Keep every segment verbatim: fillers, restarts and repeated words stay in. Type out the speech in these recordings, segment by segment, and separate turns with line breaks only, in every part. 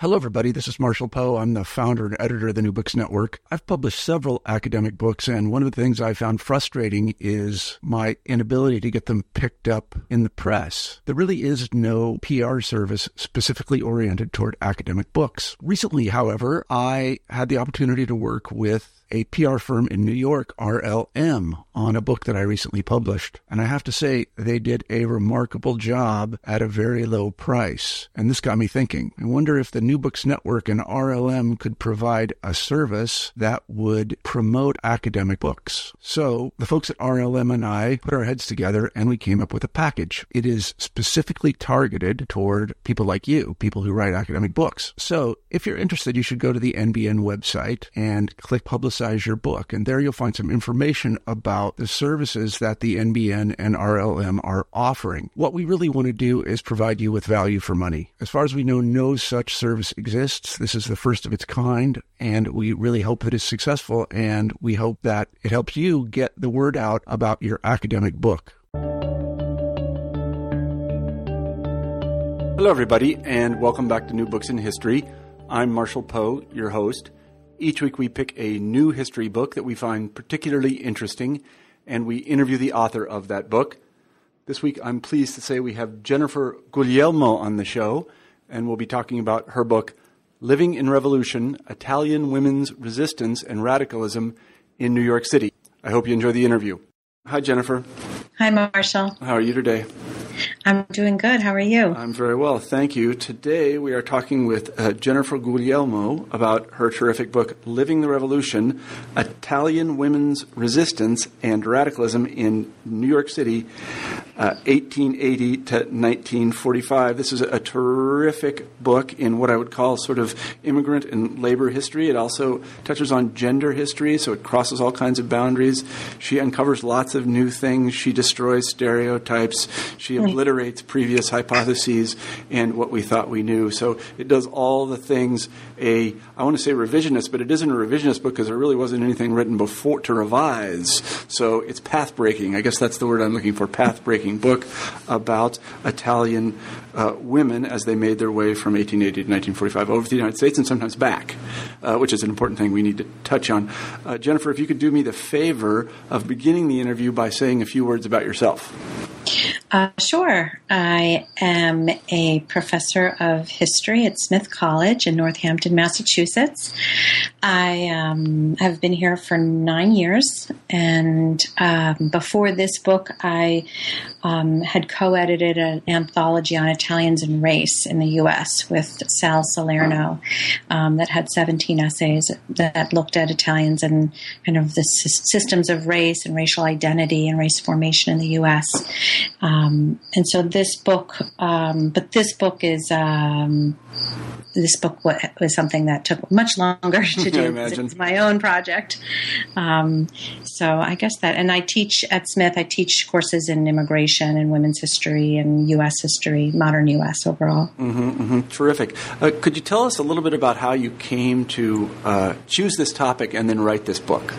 Hello, everybody. This is Marshall Poe. I'm the founder and editor of the New Books Network. I've published several academic books, and one of the things I found frustrating is my inability to get them picked up in the press. There really is no P R service specifically oriented toward academic books. Recently, however, I had the opportunity to work with a P R firm in New York, R L M, on a book that I recently published. And I have to say, they did a remarkable job at a very low price. And this got me thinking. I wonder if the New Books Network and R L M could provide a service that would promote academic books. So the folks at R L M and I put our heads together and we came up with a package. It is specifically targeted toward people like you, people who write academic books. So if you're interested, you should go to the N B N website and click Publicize your book, and there you'll find some information about the services that the N B N and R L M are offering. What we really want to do is provide you with value for money. As far as we know, no such service exists. This is the first of its kind, and we really hope that it's successful, and we hope that it helps you get the word out about your academic book. Hello, everybody, and welcome back to New Books in History. I'm Marshall Poe, your host. Each week we pick a new history book that we find particularly interesting, and we interview the author of that book. This week I'm pleased to say we have Jennifer Guglielmo on the show, and we'll be talking about her book, Living in Revolution, Italian Women's Resistance and Radicalism in New York City. I hope you enjoy the interview. Hi, Jennifer.
Hi, Marshall.
How are you today?
I'm doing good. How are you?
I'm very well, thank you. Today we are talking with uh, Jennifer Guglielmo about her terrific book, Living the Revolution, Italian Women's Resistance and Radicalism in New York City, uh, eighteen eighty to nineteen forty-five. This is a, a terrific book in what I would call sort of immigrant and labor history. It also touches on gender history, so it crosses all kinds of boundaries. She uncovers lots of new things. She destroys stereotypes. She obliterates previous hypotheses and what we thought we knew. So it does all the things a, I want to say revisionist, but it isn't a revisionist book because there really wasn't anything written before to revise. So it's path-breaking. I guess that's the word I'm looking for, path-breaking book about Italian uh, women as they made their way from eighteen eighty to nineteen forty-five over to the United States and sometimes back, uh, which is an important thing we need to touch on. Uh, Jennifer, if you could do me the favor of beginning the interview by saying a few words about yourself.
Uh, sure. I am a professor of history at Smith College in Northampton, Massachusetts. I um, have been here for nine years, and um, before this book, I um, had co-edited an anthology on Italians and race in the U S with Sal Salerno um, that had seventeen essays that looked at Italians and kind of the sy- systems of race and racial identity and race formation in the U S Um, and so this book, um, but this book is, um, this book was, was something that took much longer to do.
I imagine.
It's my own project. Um, so I guess that, and I teach at Smith, I teach courses in immigration and women's history and U S history, modern U S overall.
Mm-hmm, mm-hmm. Terrific. Uh, could you tell us a little bit about how you came to uh, choose this topic and then write this book?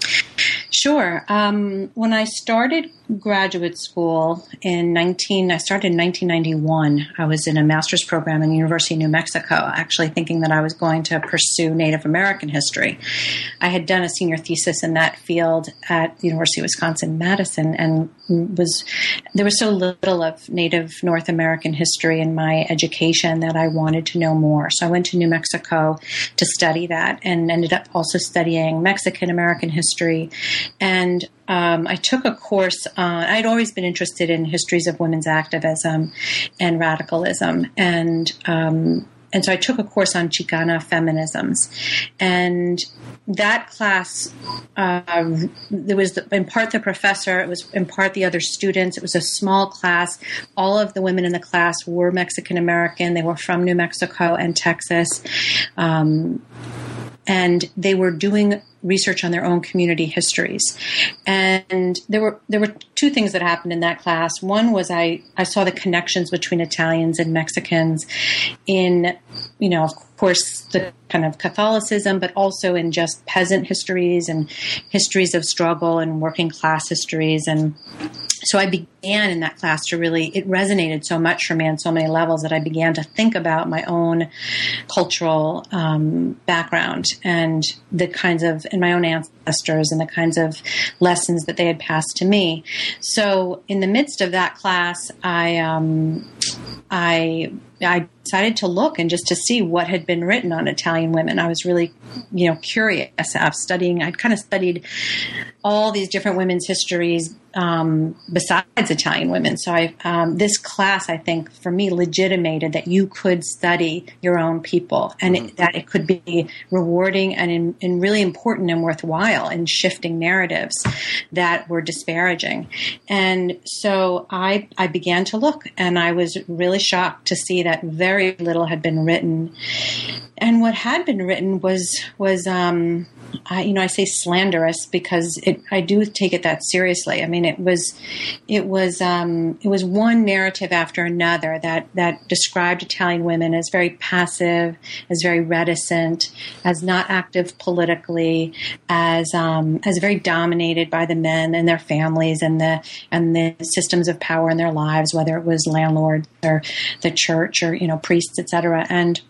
Sure. Um, when I started graduate school in nineteen, I started in nineteen ninety-one. I was in a master's program in the University of New Mexico, actually thinking that I was going to pursue Native American history. I had done a senior thesis in that field at the University of Wisconsin-Madison, and was there was so little of Native North American history in my education that I wanted to know more. So I went to New Mexico to study that, and ended up also studying Mexican American history. And um, I took a course on, I'd always been interested in histories of women's activism and radicalism. And um, and so I took a course on Chicana feminisms. And that class, uh, there was the, in part the professor, it was in part the other students. It was a small class. All of the women in the class were Mexican American. They were from New Mexico and Texas. Um, and they were doing research on their own community histories. And there were there were two things that happened in that class. One was I, I saw the connections between Italians and Mexicans in, you know, of course, the kind of Catholicism, but also in just peasant histories and histories of struggle and working class histories. And so I began in that class to really, it resonated so much for me on so many levels that I began to think about my own cultural um, background and the kinds of, and my own ancestors and the kinds of lessons that they had passed to me. So in the midst of that class, I, um, I, I decided to look and just to see what had been written on Italian women. I was really, you know, curious. I was studying, I'd kind of studied all these different women's histories um, besides Italian women. So I, um, this class, I think, for me, legitimated that you could study your own people and mm-hmm. it, that it could be rewarding and, in, and really important and worthwhile in shifting narratives that were disparaging. And so I, I began to look, and I was really shocked to see that very little had been written. And what had been written was, was um, I, you know, I say slanderous because it, I do take it that seriously. I mean, it was, it was, um, it was one narrative after another that, that described Italian women as very passive, as very reticent, as not active politically, as, um, as very dominated by the men and their families and the, and the systems of power in their lives, whether it was landlords or the church or, you know, priests, et cetera. And,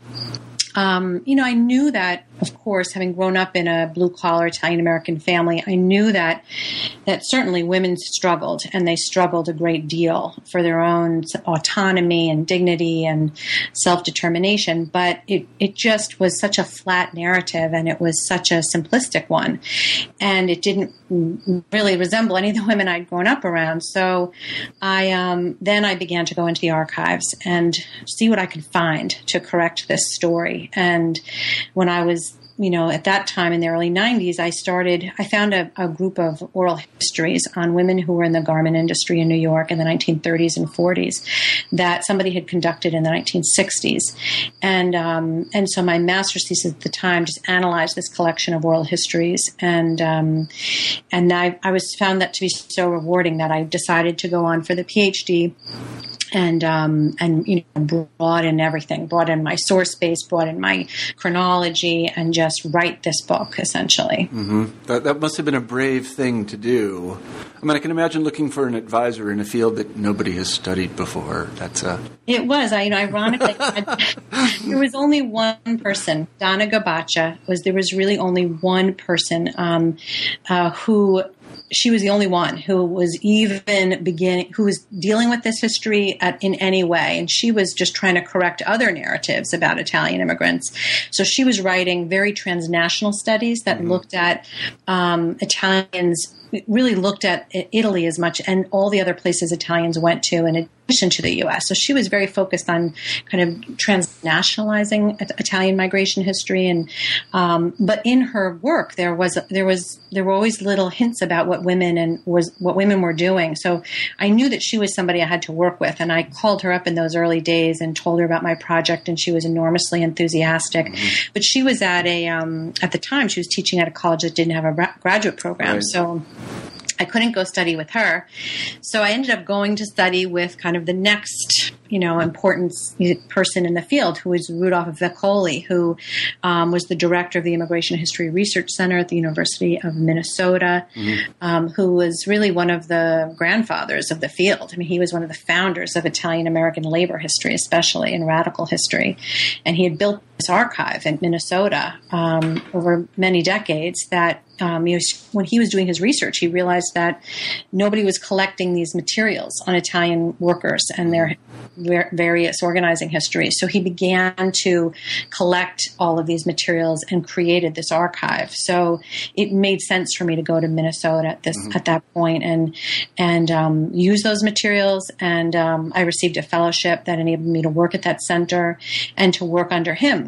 Um, you know, I knew that, of course, having grown up in a blue-collar Italian-American family, I knew that that certainly women struggled, and they struggled a great deal for their own autonomy and dignity and self-determination. But it, it just was such a flat narrative, and it was such a simplistic one, and it didn't really resemble any of the women I'd grown up around. So I um, then I began to go into the archives and see what I could find to correct this story. And when I was, you know, at that time in the early nineties, I started, I found a, a group of oral histories on women who were in the garment industry in New York in the nineteen thirties and forties that somebody had conducted in the nineteen sixties. And, um, and so my master's thesis at the time just analyzed this collection of oral histories. And, um, and I, I was found that to be so rewarding that I decided to go on for the PhD. And, um, and, you know, brought in everything, brought in my source base, brought in my chronology, and just write this book, essentially.
Mm-hmm. That, that must have been a brave thing to do. I mean, I can imagine looking for an advisor in a field that nobody has studied before. That's a... It
was. I, you know, ironically, there was only one person, Donna Gabaccia, was, there was really only one person, um, uh, who... She was the only one who was even beginning, who was dealing with this history at, in any way. And she was just trying to correct other narratives about Italian immigrants. So she was writing very transnational studies that mm-hmm. looked at um, Italians, really looked at Italy as much and all the other places Italians went to in addition to the U S. So she was very focused on kind of transnationalizing Italian migration history. And um, but in her work, there was there was there were always little hints about what women and was what women were doing. So I knew that she was somebody I had to work with, and I called her up in those early days and told her about my project, and she was enormously enthusiastic. Mm-hmm. But she was at a um, at the time she was teaching at a college that didn't have a ra- graduate program, right. So I couldn't go study with her. So I ended up going to study with kind of the next, you know, important person in the field, who was Rudolph Veccoli, who um, was the director of the Immigration History Research Center at the University of Minnesota, mm-hmm. um, who was really one of the grandfathers of the field. I mean, he was one of the founders of Italian-American labor history, especially in radical history. And he had built this archive in Minnesota um, over many decades that Um, you know, when he was doing his research, he realized that nobody was collecting these materials on Italian workers and their various organizing histories. So he began to collect all of these materials and created this archive. So it made sense for me to go to Minnesota at this mm-hmm. at that point and and um, use those materials. And um, I received a fellowship that enabled me to work at that center and to work under him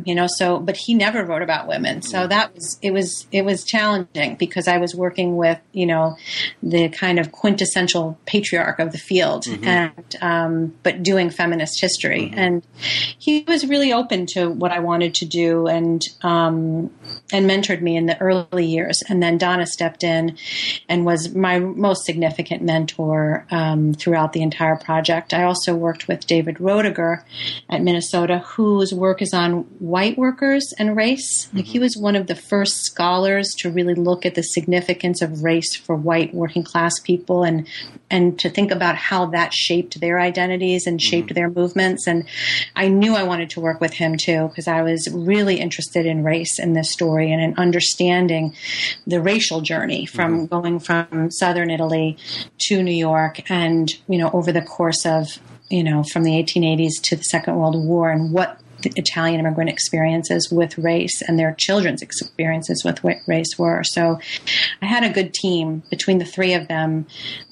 him, you know, so, but he never wrote about women. So that was, it was, it was challenging because I was working with, you know, the kind of quintessential patriarch of the field mm-hmm. and, um, but doing feminist history. Mm-hmm. And he was really open to what I wanted to do and, um, and mentored me in the early years. And then Donna stepped in and was my most significant mentor, um, throughout the entire project. I also worked with David Roediger at Minnesota, whose work is on white workers and race. Mm-hmm. Like he was one of the first scholars to really look at the significance of race for white working class people and and to think about how that shaped their identities and shaped mm-hmm. their movements. And I knew I wanted to work with him too because I was really interested in race in this story and in understanding the racial journey from mm-hmm. going from Southern Italy to New York and, you know, over the course of, you know, from the eighteen eighties to the Second World War and what the Italian immigrant experiences with race and their children's experiences with race were. So I had a good team between the three of them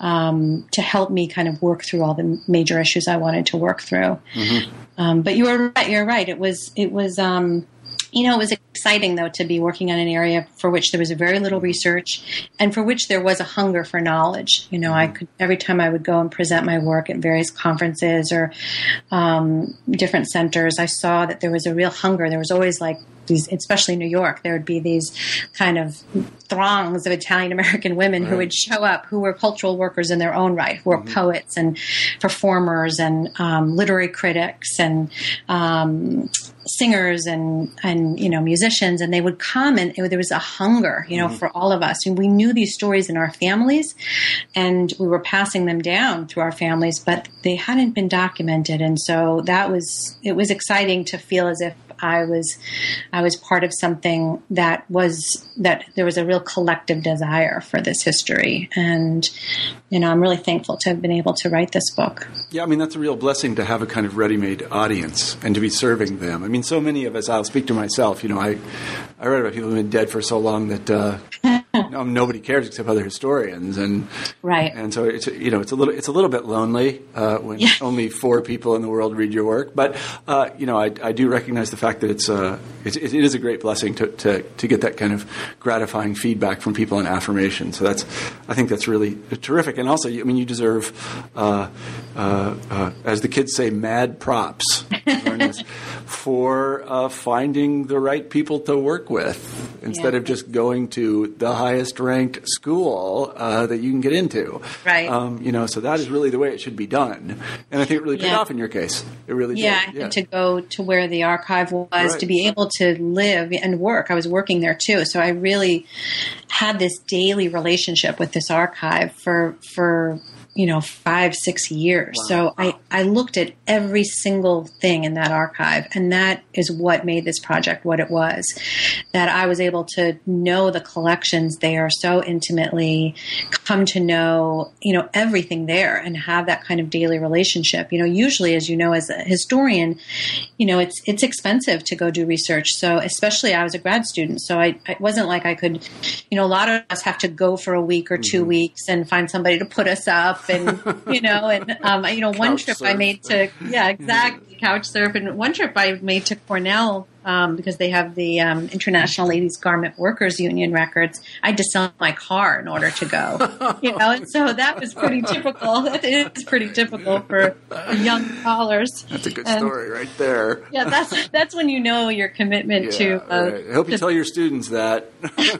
um, to help me kind of work through all the major issues I wanted to work through. Mm-hmm. Um, but you were right. You're right. It was, it was, um, you know, it was exciting, though, to be working on an area for which there was very little research and for which there was a hunger for knowledge. You know, I could, every time I would go and present my work at various conferences or um, different centers, I saw that there was a real hunger. There was always like these, especially in New York, there would be these kind of throngs of Italian American women right. who would show up, who were cultural workers in their own right, who were mm-hmm. poets and performers and um, literary critics and um, singers and, and, you know, musicians. And they would come and it, there was a hunger, you know, mm-hmm. for all of us. And we knew these stories in our families and we were passing them down through our families, but they hadn't been documented. And so that was, it was exciting to feel as if I was, I was part of something that was, that there was a real collective desire for this history. And, you know, I'm really thankful to have been able to write this book.
Yeah, I mean, that's a real blessing to have a kind of ready-made audience and to be serving them. I mean, so many of us, I'll speak to myself, you know, I, I read about people who've been dead for so long that, uh, no, nobody cares except other historians, and
right,
and so it's you know it's a little it's a little bit lonely uh, when yeah. only four people in the world read your work. But uh, you know I, I do recognize the fact that it's uh it, it is a great blessing to, to to get that kind of gratifying feedback from people and affirmation. So that's I think that's really terrific. And also, I mean, you deserve, uh, uh, uh, as the kids say, mad props for uh, finding the right people to work with instead
yeah.
of just going to the highest ranked school uh, that you can get into.
Right.
Um, you know, so that is really the way it should be done. And I think it really paid
yeah.
off in your case. It really
yeah,
did. Yeah,
and to go to where the archive was,
right.
to be able to live and work. I was working there too. So I really had this daily relationship with this archive for, for, you know, five, six years.
Wow.
So I, I looked at every single thing in that archive, and that is what made this project what it was, that I was able to know the collections there so intimately, come to know, you know, everything there and have that kind of daily relationship. You know, usually, as you know, as a historian, you know, it's, it's expensive to go do research. So especially I was a grad student, so I, it wasn't like I could, you know, a lot of us have to go for a week or two mm-hmm. weeks and find somebody to put us up. And, you know, and, um, you know, one
couch
trip
surf.
I made to, yeah, exactly, couch surf. And one trip I made to Cornell, um, because they have the um, International Ladies Garment Workers Union records. I had to sell my car in order to go, you know, and so that was pretty typical. That is pretty typical for, for young scholars.
That's a good
and,
story right there.
Yeah, that's that's when you know your commitment
yeah,
to. Uh,
right. I hope you
to,
tell your students that.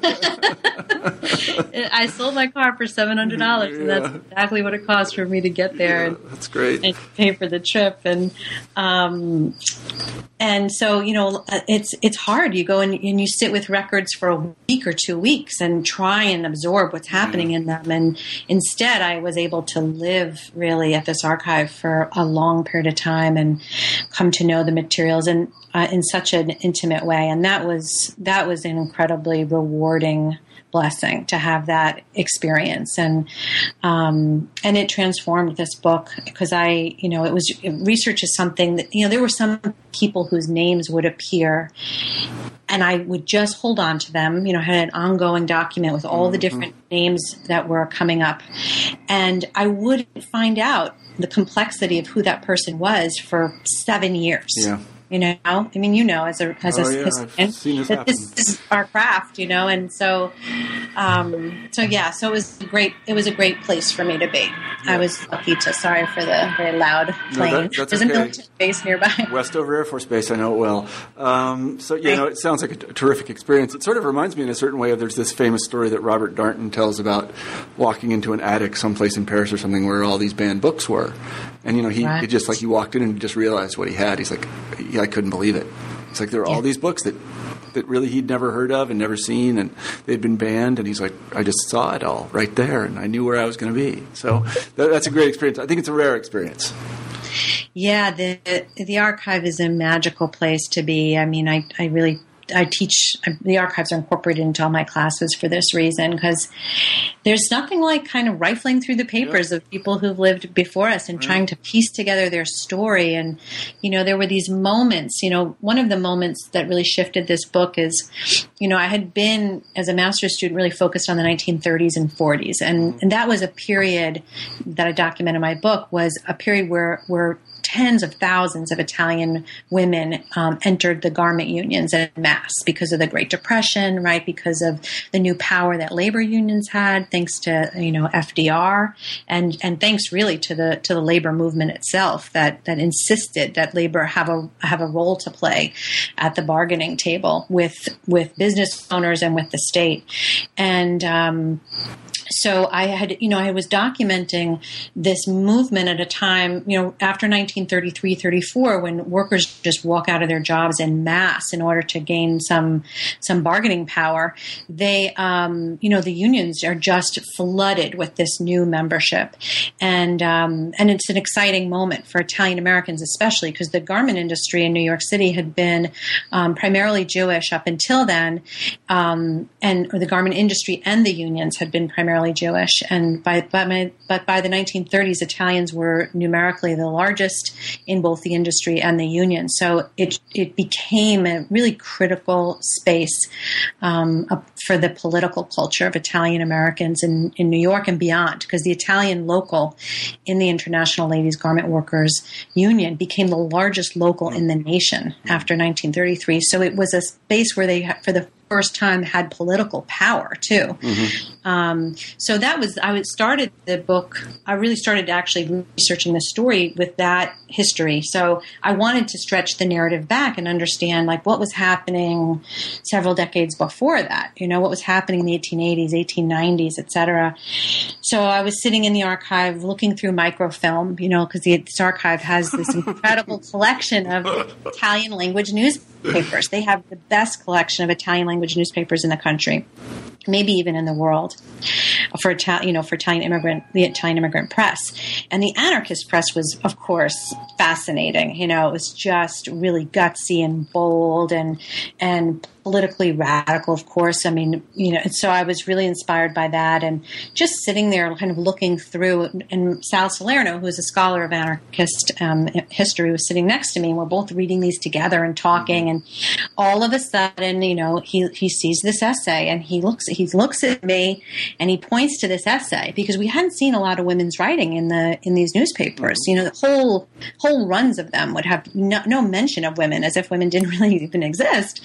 I sold my car for seven hundred dollars, and that's exactly what it cost for me to get there.
Yeah,
and,
that's great.
And pay for the trip, and um, and so you know, it's it's hard. You go and, and you sit with records for a week or two weeks and try and absorb what's happening yeah. in them. And instead, I was able to live really at this archive for a long period of time and come to know the materials and uh, in such an intimate way. And that was that was an incredibly rewarding blessing to have that experience, and um, and it transformed this book because I, you know, it was research is something that, you know, there were some people whose names would appear, and I would just hold on to them. You know, I had an ongoing document with all mm-hmm. the different names that were coming up, and I wouldn't find out the complexity of who that person was for seven years.
Yeah.
You know, I mean, you know, as a as
oh,
a
yeah,
historian,
I've seen this
that
happen.
this is our craft, you know, and so, um, so yeah, so it was a great. It was a great place for me to be. Yeah. I was lucky to. Sorry for the very loud plane.
No, that, that's
There's
okay.
a military base nearby.
Westover Air Force Base, I know it well. Um, so, you know, it sounds like a, t- a terrific experience. It sort of reminds me in a certain way of there's this famous story that Robert Darnton tells about walking into an attic someplace in Paris or something where all these banned books were. And, you know, he right. it just like he walked in and he just realized what he had. He's like, yeah, I couldn't believe it. It's like there are yeah. all these books that, that really he'd never heard of and never seen, and they'd been banned. And he's like, I just saw it all right there, and I knew where I was going to be. So that, that's a great experience. I think it's a rare experience.
Yeah, the the archive is a magical place to be. I mean, I, I really I teach the archives are incorporated into all my classes for this reason, because there's nothing like kind of rifling through the papers yeah. of people who've lived before us and right. trying to piece together their story. And you know, there were these moments. You know, one of the moments that really shifted this book is, you know, I had been as a master's student really focused on the nineteen thirties and forties, and, mm-hmm. and that was a period that I document in my book was a period where where tens of thousands of Italian women um, entered the garment unions en masse because of the Great Depression, right? Because of the new power that labor unions had, thanks to you know F D R, and and thanks really to the to the labor movement itself that that insisted that labor have a have a role to play at the bargaining table with with business owners and with the state, and. Um, So I had, you know, I was documenting this movement at a time, you know, after nineteen thirty-three, thirty-four, when workers just walk out of their jobs en masse in order to gain some some bargaining power. They, um, you know, the unions are just flooded with this new membership, and um, and it's an exciting moment for Italian Americans, especially because the garment industry in New York City had been um, primarily Jewish up until then, um, and or the garment industry and the unions had been primarily Jewish, and by, by my, but by the nineteen thirties, Italians were numerically the largest in both the industry and the union. So it it became a really critical space um, for the political culture of Italian Americans in, in New York and beyond, because the Italian local in the International Ladies Garment Workers Union became the largest local in the nation after nineteen thirty-three. So it was a space where they, for the first time, had political power too. Mm-hmm. Um, so that was, I was started the book, I really started actually researching the story with that history. So I wanted to stretch the narrative back and understand like what was happening several decades before that, you know, what was happening in the eighteen eighties, eighteen nineties, et cetera. So I was sitting in the archive looking through microfilm, you know, because this archive has this incredible collection of Italian language newspapers. They have the best collection of Italian language newspapers in the country, maybe even in the world, for Italian, you know, for Italian immigrant, the Italian immigrant press. And the anarchist press was, of course, fascinating. You know, it was just really gutsy and bold and and politically radical, of course. I mean, you know, so I was really inspired by that, and just sitting there kind of looking through, and Sal Salerno, who is a scholar of anarchist um, history, was sitting next to me, and we're both reading these together and talking, and all of a sudden, you know, he, he sees this essay, and he looks, he looks at me, and he points to this essay, because we hadn't seen a lot of women's writing in the, in these newspapers. You know, the whole, whole runs of them would have no, no mention of women, as if women didn't really even exist.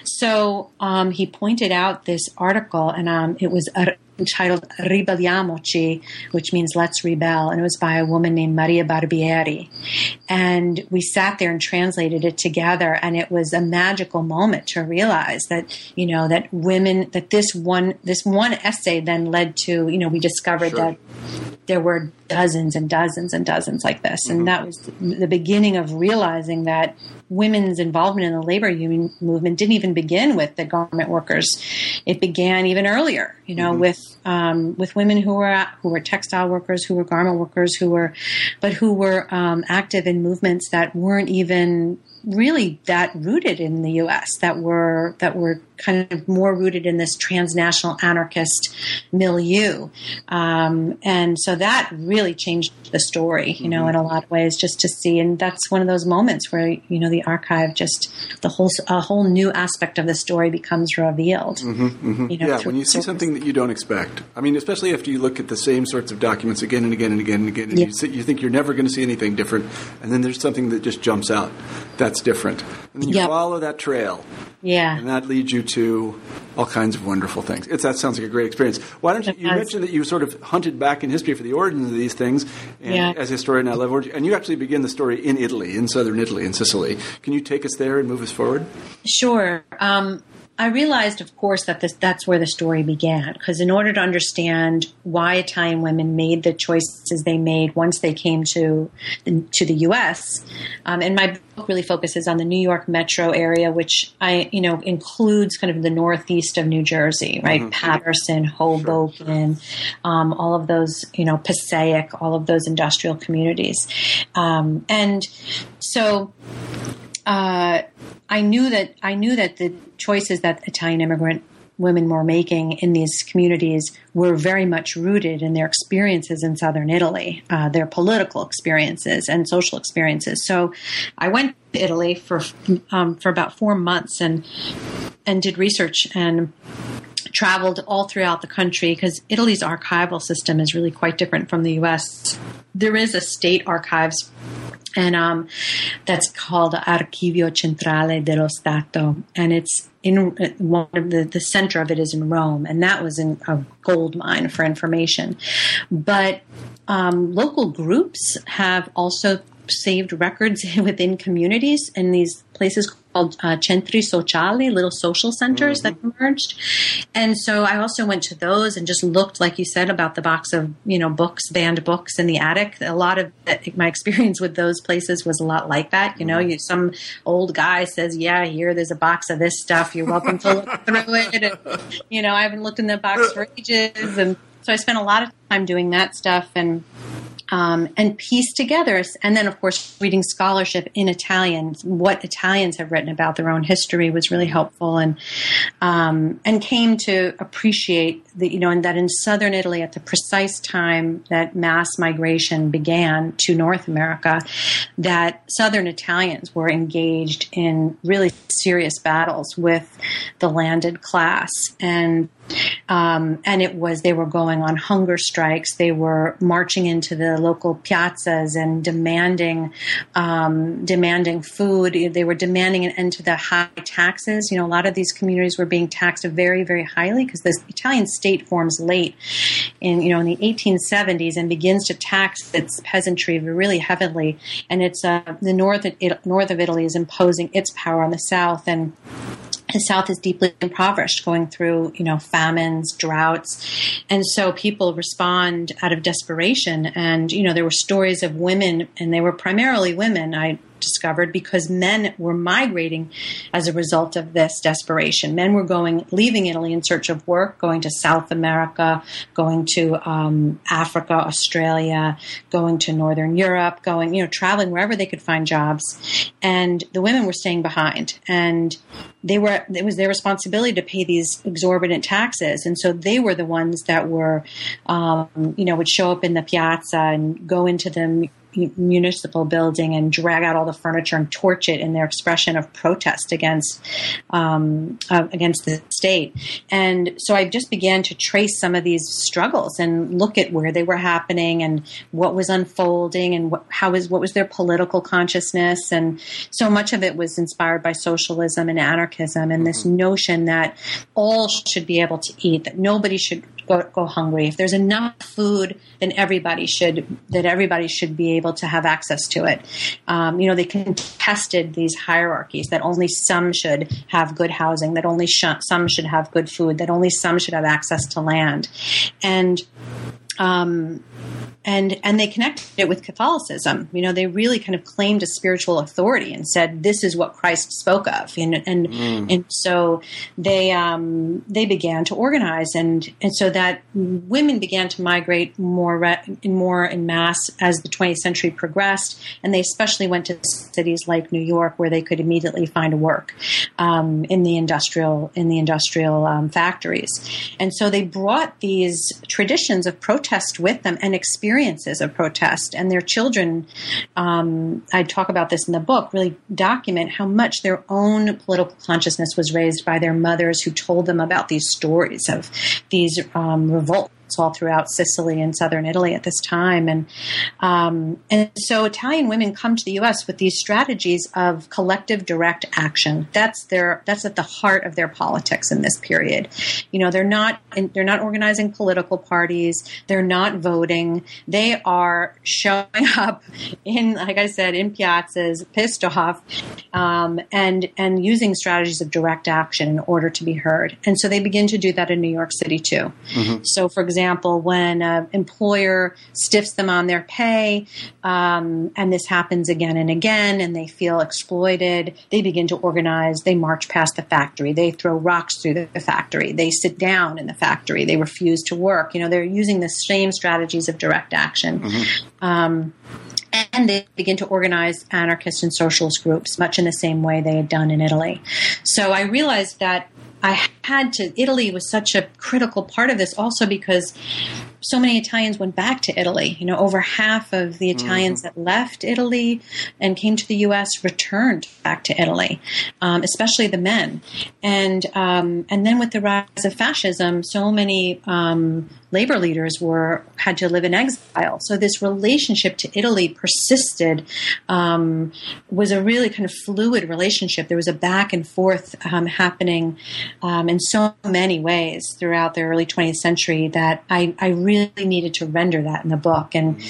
So um, he pointed out this article, and um, it was entitled Ribelliamoci, which means let's rebel, and it was by a woman named Maria Barbieri. And we sat there and translated it together, and it was a magical moment to realize that, you know, that women, that this one, this one essay then led to, you know, we discovered sure. that there were dozens and dozens and dozens like this. Mm-hmm. And that was the beginning of realizing that women's involvement in the labor union movement didn't even begin with the garment workers. It began even earlier, you know, mm-hmm. with um, with women who were who were textile workers, who were garment workers, who were, but who were um, active in movements that weren't even really that rooted in the U S, that were that were kind of more rooted in this transnational anarchist milieu. Um, and so that really changed the story, you know, mm-hmm. in a lot of ways, just to see. And that's one of those moments where, you know, the archive just, the whole, a whole new aspect of the story becomes revealed.
Mm-hmm, mm-hmm.
You know,
yeah, when you see something that you don't expect. I mean, especially after you look at the same sorts of documents again and again and again and again, and
yeah.
you, see, you think you're never going to see anything different, and then there's something that just jumps out. that's different. And then you
yep.
follow that trail.
Yeah.
And that leads you to all kinds of wonderful things. It's, that sounds like a great experience. Why don't you, you mentioned that you sort of hunted back in history for the origins of these things. And
yeah.
as a historian, I love origin. And you actually begin the story in Italy, in southern Italy, in Sicily. Can you take us there and move us forward?
Sure. Um, I realized, of course, that this, that's where the story began, because in order to understand why Italian women made the choices they made once they came to the, to the U S, um, and my book really focuses on the New York metro area, which I, you know, includes kind of the northeast of New Jersey, right? Mm-hmm. Paterson, Hoboken, sure, sure. Um, all of those, you know, Passaic, all of those industrial communities. Um, and so uh, I knew that I knew that the choices that Italian immigrant women were making in these communities were very much rooted in their experiences in southern Italy, uh, their political experiences and social experiences. So I went to Italy for um, for about four months and and did research and traveled all throughout the country, because Italy's archival system is really quite different from the U S. There is a state archives, and um, that's called Archivio Centrale dello Stato, and it's in one of the, the center of it is in Rome, and that was in a gold mine for information. But um, local groups have also saved records within communities in these places called uh, centri sociali, little social centers mm-hmm. that emerged. And so I also went to those and just looked, like you said, about the box of, you know, books, banned books in the attic. A lot of my experience with those places was a lot like that. You know, you, some old guy says, yeah, here, there's a box of this stuff. You're welcome to look through it. And, you know, I haven't looked in the box for ages. And so I spent a lot of time doing that stuff and Um, and piece together, and then, of course, reading scholarship in Italian. What Italians have written about their own history was really helpful, and um, and came to appreciate the, you know, and that in southern Italy, at the precise time that mass migration began to North America, that southern Italians were engaged in really serious battles with the landed class, and Um, and it was, they were going on hunger strikes. They were marching into the local piazzas and demanding, um, demanding food. They were demanding an end to the high taxes. You know, a lot of these communities were being taxed very, very highly, because the Italian state forms late in, you know, in the eighteen seventies and begins to tax its peasantry really heavily. And it's, uh, the north, it, north of Italy is imposing its power on the south, and the South is deeply impoverished, going through, you know, famines, droughts. And so people respond out of desperation. And, you know, there were stories of women, and they were primarily women, I discovered, because men were migrating as a result of this desperation. Men were going, leaving Italy in search of work, going to South America, going to um, Africa, Australia, going to Northern Europe, going, you know, traveling wherever they could find jobs. And the women were staying behind. And they were, it was their responsibility to pay these exorbitant taxes. And so they were the ones that were, um, you know, would show up in the piazza and go into the municipal building and drag out all the furniture and torch it in their expression of protest against um, uh, against the state. And so I just began to trace some of these struggles and look at where they were happening and what was unfolding and what, how was what was their political consciousness. And so much of it was inspired by socialism and anarchism and this notion that all should be able to eat, that nobody should Go, go hungry. If there's enough food, then everybody should that everybody should be able to have access to it. Um, you know, they contested these hierarchies that only some should have good housing, that only sh- some should have good food, that only some should have access to land, and um, and and they connected it with Catholicism. You know, they really kind of claimed a spiritual authority and said, "This is what Christ spoke of," and and mm. and so they um, they began to organize, and and so that women began to migrate more re- more in mass as the twentieth century progressed, and they especially went to cities like New York, where they could immediately find work um, in the industrial in the industrial um, factories, and so they brought these traditions of protest with them and experiences of protest, and their children, um, I talk about this in the book, really document how much their own political consciousness was raised by their mothers, who told them about these stories of these um, revolts all throughout Sicily and southern Italy at this time. And um, and so Italian women come to the U S with these strategies of collective direct action. That's their that's at the heart of their politics in this period. You know, they're not they're not organizing political parties. They're not voting. They are showing up in, like I said, in piazzas, pissed off, um, and and using strategies of direct action in order to be heard. And so they begin to do that in New York City too. Mm-hmm. So, for example, when an employer stiffs them on their pay, um, and this happens again and again, and they feel exploited, they begin to organize. They march past the factory. They throw rocks through the factory. They sit down in the factory. They refuse to work. You know, they're using the same strategies of direct action. Mm-hmm. Um, And they begin to organize anarchist and socialist groups, much in the same way they had done in Italy. So I realized that I had to, Italy was such a critical part of this also because so many Italians went back to Italy. You know, over half of the Italians mm-hmm. that left Italy and came to the U S returned back to Italy, um, especially the men. And um, and then with the rise of fascism, so many um, labor leaders were had to live in exile. So this relationship to Italy persisted, um, was a really kind of fluid relationship. There was a back and forth um, happening um, in so many ways throughout the early twentieth century that I, I really needed to render that in the book. And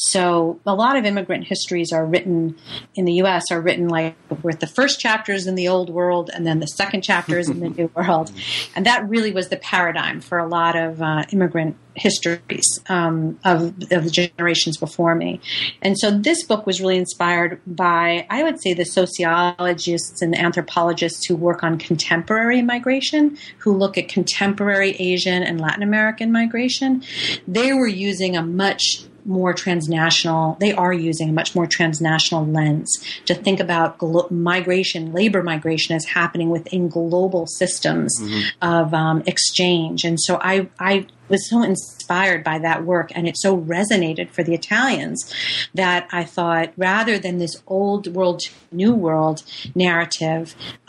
so a lot of immigrant histories are written in the U S are written like with the first chapters in the old world and then the second chapters in the new world. And that really was the paradigm for a lot of uh, immigrant histories um, of, of the generations before me. And so this book was really inspired by, I would say, the sociologists and anthropologists who work on contemporary migration, who look at contemporary Asian and Latin American migration. They were using a much more transnational, they are using a much more transnational lens to think about glo- migration, labor migration as happening within global systems mm-hmm. of um, exchange. And so I, I was so inspired by that work, and it so resonated for the Italians that I thought, rather than this old world, new world narrative,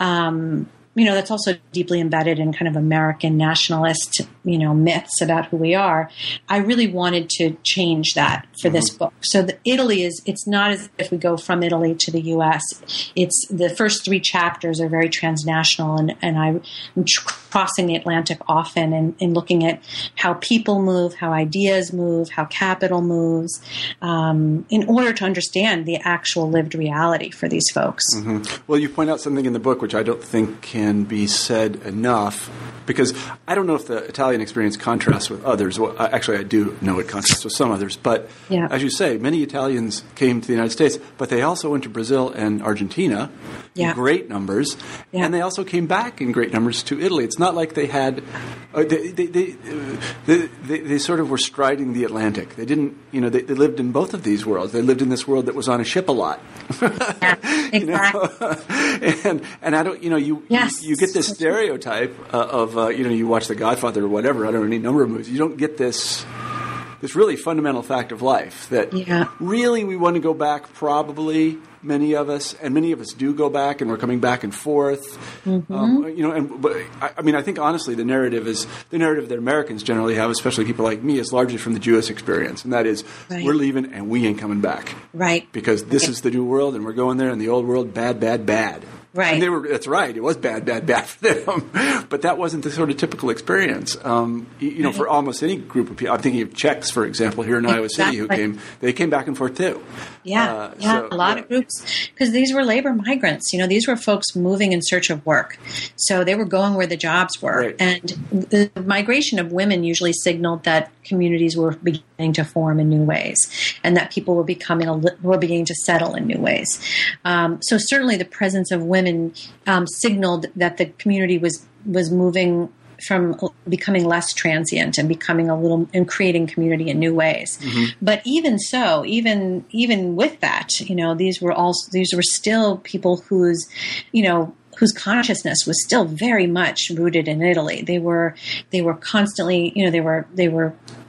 um, you know, that's also deeply embedded in kind of American nationalist, you know, myths about who we are. I really wanted to change that for mm-hmm. this book. So the Italy is, it's not as if we go from Italy to the U S. It's the first three chapters are very transnational, and, and I'm crossing the Atlantic often and, and looking at how people move, how ideas move, how capital moves, um, in order to understand the actual lived reality for these folks.
Mm-hmm. Well, you point out something in the book which I don't think can be said enough, because I don't know if the Italian experience contrasts with others. Well, actually, I do know it contrasts with some others. But yeah. as you say, many Italians came to the United States, but they also went to Brazil and Argentina yeah. in great numbers, yeah. and they also came back in great numbers to Italy. It's not like they had uh, they, they, they, uh, they, they they sort of were striding the Atlantic. They didn't, you know, they, they lived in both of these worlds. They lived in this world that was on a ship a lot.
Yeah, exactly.
You know? and and I don't, you know, you.
Yes.
You get this stereotype uh, of, uh, you know, you watch The Godfather or whatever, I don't know, any number of movies. You don't get this this really fundamental fact of life that
yeah.
really we want to go back, probably, many of us, and many of us do go back, and we're coming back and forth. Mm-hmm. Um, you know, and but, I, I mean, I think, honestly, the narrative is, the narrative that Americans generally have, especially people like me, is largely from the Jewish experience, and that is, right. we're leaving and we ain't coming back.
Right.
Because this
right.
is the new world, and we're going there, and the old world, bad, bad, bad.
Right.
And they were, that's right. It was bad, bad, bad for them. But that wasn't the sort of typical experience. Um, you, you know, right. for almost any group of people. I'm thinking of Czechs, for example, here in exactly. Iowa City, who came, they came back and forth too.
Yeah, uh, yeah, so, a lot yeah. of groups. Because these were labor migrants. You know, these were folks moving in search of work. So they were going where the jobs were.
Right.
And the migration of women usually signaled that communities were beginning to form in new ways, and that people were becoming a, were beginning to settle in new ways. Um, so certainly the presence of women um, signaled that the community was was moving from becoming less transient and becoming a little and creating community in new ways. Mm-hmm. But even so, even even with that, you know, these were also these were still people whose, you know, whose consciousness was still very much rooted in Italy. They were they were constantly, you know, they were they were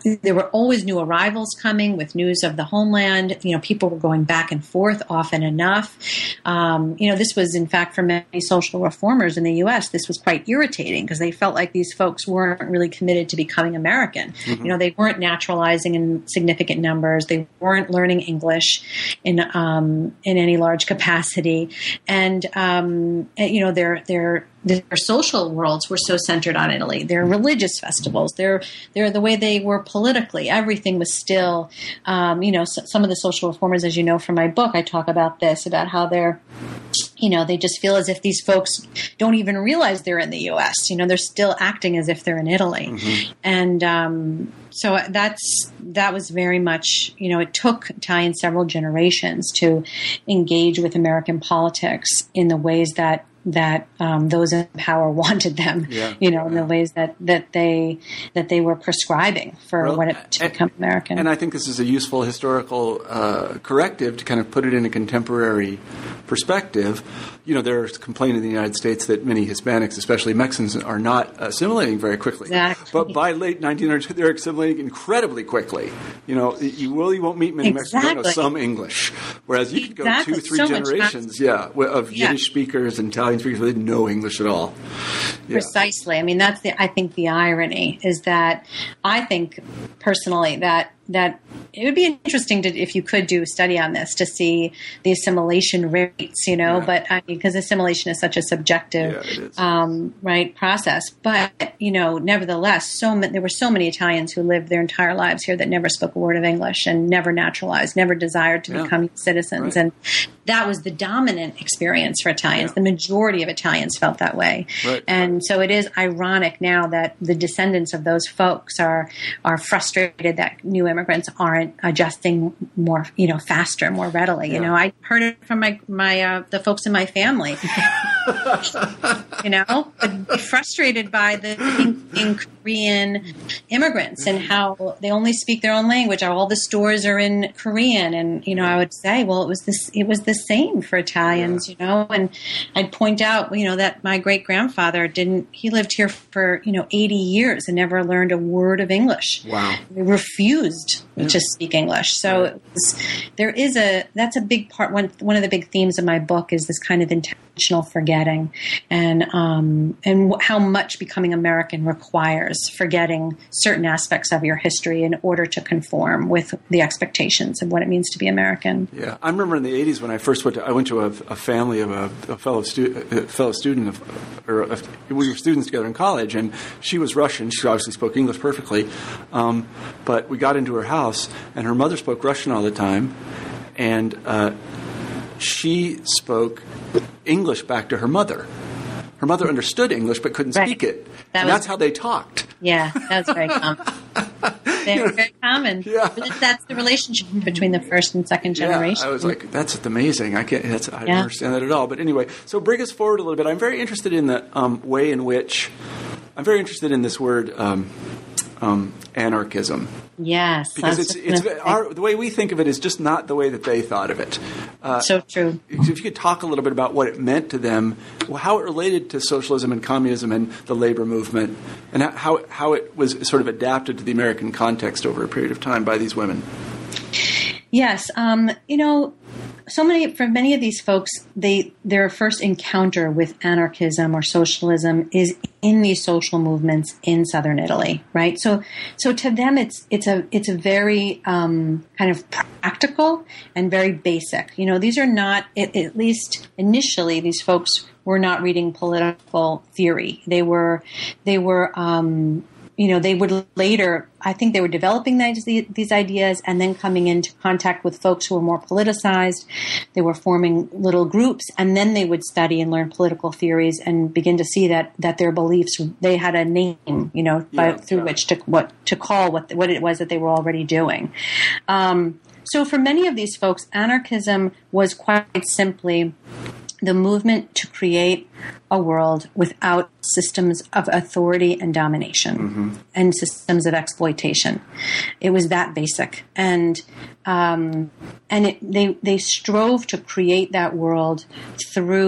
there were always new arrivals coming with news of the homeland. You know, people were going back and forth often enough. Um, you know, this was, in fact, for many social reformers in the U S, this was quite irritating because they felt like these folks weren't really committed to becoming American. Mm-hmm. You know, they weren't naturalizing in significant numbers. They weren't learning English in um, in any large capacity, and um, you know, their their their social worlds were so centered on Italy. Their religious festivals, their their the way they were politically, everything was still, um, you know, so, some of the social reformers, as you know from my book, I talk about this, about how they're, you know, they just feel as if these folks don't even realize they're in the U S. You know, they're still acting as if they're in Italy. Mm-hmm. And um, so that's that was very much, you know, it took Italians several generations to engage with American politics in the ways that that um, those in power wanted them, yeah, you know, in yeah. the ways that, that they that they were prescribing for well, what it to and, become American.
And I think this is a useful historical uh, corrective to kind of put it in a contemporary perspective. You know, there's complaint in the United States that many Hispanics, especially Mexicans, are not assimilating very quickly.
Exactly.
But by late nineteen hundreds, they're assimilating incredibly quickly. You know, you really won't meet many exactly. Mexicans who know some English, whereas you could exactly. go two, three so generations, yeah, of yeah. Yiddish speakers and Italian speakers with no English at all. Yeah.
Precisely. I mean, that's the. I think the irony is that I think personally that. that it would be interesting to, if you could do a study on this, to see the assimilation rates, you know, yeah. but I mean, because assimilation is such a subjective, yeah, um, right, process. But, you know, nevertheless, so ma- there were so many Italians who lived their entire lives here that never spoke a word of English and never naturalized, never desired to yeah. become citizens. Right. And that was the dominant experience for Italians. Yeah. The majority of Italians felt that way. Right. And so it is ironic now that the descendants of those folks are, are frustrated that new immigrants aren't adjusting more, you know, faster, more readily. Yeah. You know, I heard it from my my uh, the folks in my family. You know, frustrated by the in, in Korean immigrants and how they only speak their own language. All the stores are in Korean, and you know, I would say, well, it was this, it was the same for Italians, yeah. you know. And I'd point out, you know, that my great grandfather didn't. He lived here for you know eighty years and never learned a word of English.
Wow,
he refused yeah. to speak English. So
right.
it was, there is a that's a big part. One one of the big themes of my book is this kind of intentional forgetting, and um, and how much becoming American requires forgetting certain aspects of your history in order to conform with the expectations of what it means to be American.
Yeah, I remember in the eighties when I first went to, I went to a, a family of a, a fellow stu- a fellow student of, or a, we were students together in college, and she was Russian. She obviously spoke English perfectly, um, but we got into her house, and her mother spoke Russian all the time, and uh, she spoke English back to her mother. Her mother understood English but couldn't
right.
speak it.
That
and
was,
that's how they talked.
Yeah, that was very common. Very, you know, very common.
Yeah.
But that's the relationship between the first and second generation.
Yeah, I was like, that's amazing. I can't. That's, I
yeah.
don't understand that at all. But anyway, so bring us forward a little bit. I'm very interested in the um, way in which I'm very interested in this word um, um, anarchism.
Yes,
because it's it's our, the way we think of it is just not the way that they thought of it.
Uh, so true.
If you could talk a little bit about what it meant to them, how it related to socialism and communism and the labor movement, and how how it was sort of adapted to the American context over a period of time by these women.
Yes, um, you know, so many for many of these folks, they their first encounter with anarchism or socialism is in these social movements in southern Italy, right? So, so to them, it's it's a it's a very um, kind of practical and very basic. You know, these are not, at, at least initially, these folks were not reading political theory. They were they were. Um, You know, they would later, I think they were developing these, these ideas and then coming into contact with folks who were more politicized. They were forming little groups, and then they would study and learn political theories and begin to see that, that their beliefs, they had a name, you know, by, yeah, through yeah. which to what to call what what it was that they were already doing. Um, so for many of these folks, anarchism was quite simply the movement to create a world without systems of authority and domination mm-hmm. and systems of exploitation. It was that basic, and um, and it, they they strove to create that world through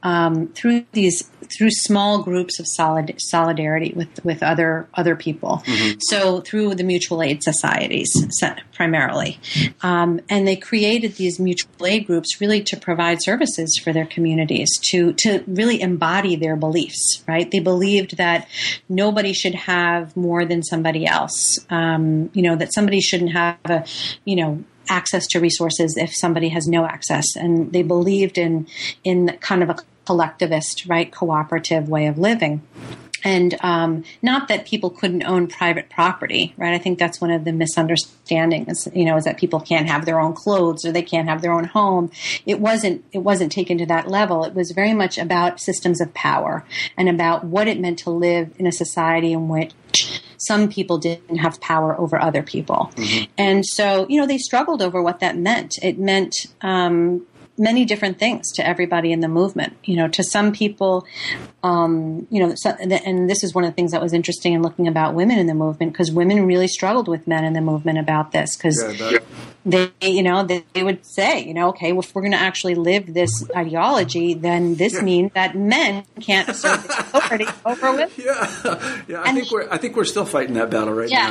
um, through these through small groups of solid solidarity with with other other people. Mm-hmm. So through the mutual aid societies primarily, um, and they created these mutual aid groups really to provide services for their communities, to to really embody their beliefs. Right? They believed that nobody should have more than somebody else. Um, you know, that somebody shouldn't have a, you know, access to resources if somebody has no access. And they believed in in kind of a collectivist, right, cooperative way of living. And um, not that people couldn't own private property, right? I think that's one of the misunderstandings, you know, is that people can't have their own clothes or they can't have their own home. It wasn't, it wasn't taken to that level. It was very much about systems of power and about what it meant to live in a society in which some people didn't have power over other people. Mm-hmm. And so, you know, they struggled over what that meant. It meant, um, many different things to everybody in the movement. You know, to some people, um, you know, so, and this is one of the things that was interesting in looking about women in the movement, because women really struggled with men in the movement about this, because yeah, they, you know, they, they would say, you know, okay, well, if we're going to actually live this ideology, then this yeah. means that men can't assert authority over women.
Yeah, yeah. I and, think we're I think we're still fighting that battle right
yeah.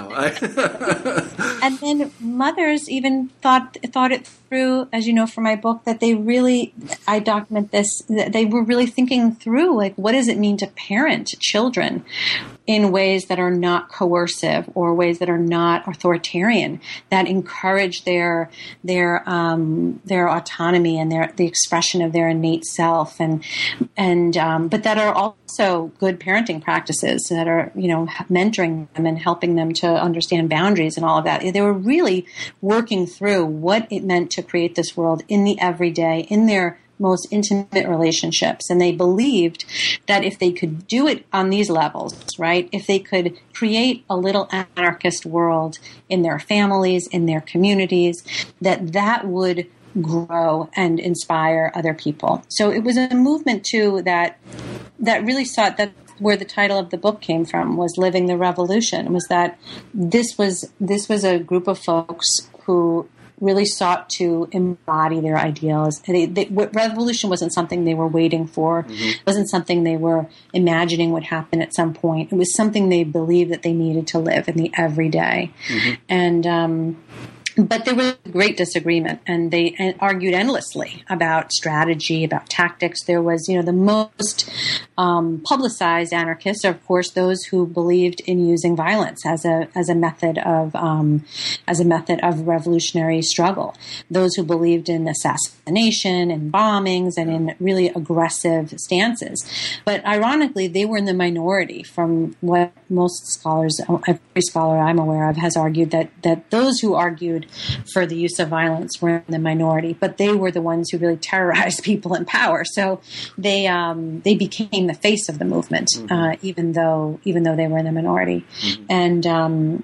now.
And then mothers even thought thought it through, as you know from my book, that they really, I document this, that they were really thinking through, like, what does it mean to parent children in ways that are not coercive or ways that are not authoritarian, that encourage their their um, their autonomy and their the expression of their innate self, and and um, but that are also good parenting practices that are, you know, mentoring them and helping them to understand boundaries and all of that. They were really working through what it meant to create this world in the everyday, in their most intimate relationships. And they believed that if they could do it on these levels, right, if they could create a little anarchist world in their families, in their communities, that that would grow and inspire other people. So it was a movement, too, that that really sought, that where the title of the book came from, was Living the Revolution, was that this was this was a group of folks who really sought to embody their ideals. They, they, revolution wasn't something they were waiting for. Mm-hmm. It wasn't something they were imagining would happen at some point. It was something they believed that they needed to live in the everyday. Mm-hmm. And um, but there was great disagreement, and they argued endlessly about strategy, about tactics. There was, you know, the most um, publicized anarchists are, of course, those who believed in using violence as a as a method of um, as a method of revolutionary struggle. Those who believed in assassination and bombings and in really aggressive stances. But ironically, they were in the minority from what most scholars, every scholar I'm aware of, has argued that that those who argued for the use of violence were in the minority, but they were the ones who really terrorized people in power. So they um, they became the face of the movement, mm-hmm. uh, even though even though they were in the minority, mm-hmm. and um,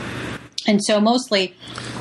and so mostly.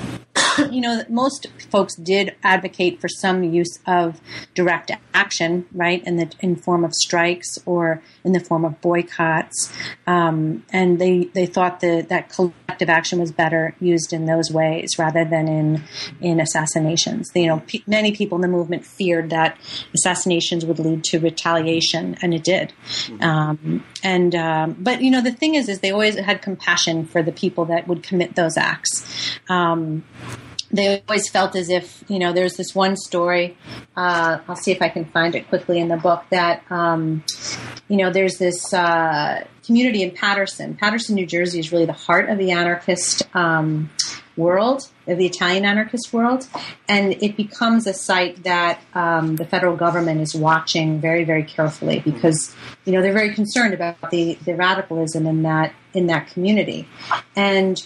You know, most folks did advocate for some use of direct action, right, in the in form of strikes or in the form of boycotts, um, and they, they thought that that collective action was better used in those ways rather than in in assassinations. You know, pe- many people in the movement feared that assassinations would lead to retaliation, and it did. Mm-hmm. Um, and um, but you know, the thing is, is they always had compassion for the people that would commit those acts. Um, They always felt as if, you know, there's this one story, uh, I'll see if I can find it quickly in the book, that, um, you know, there's this uh, community in Paterson. Paterson, New Jersey is really the heart of the anarchist um, world, of the Italian anarchist world. And it becomes a site that um, the federal government is watching very, very carefully because, you know, they're very concerned about the, the radicalism in that, in that community. And,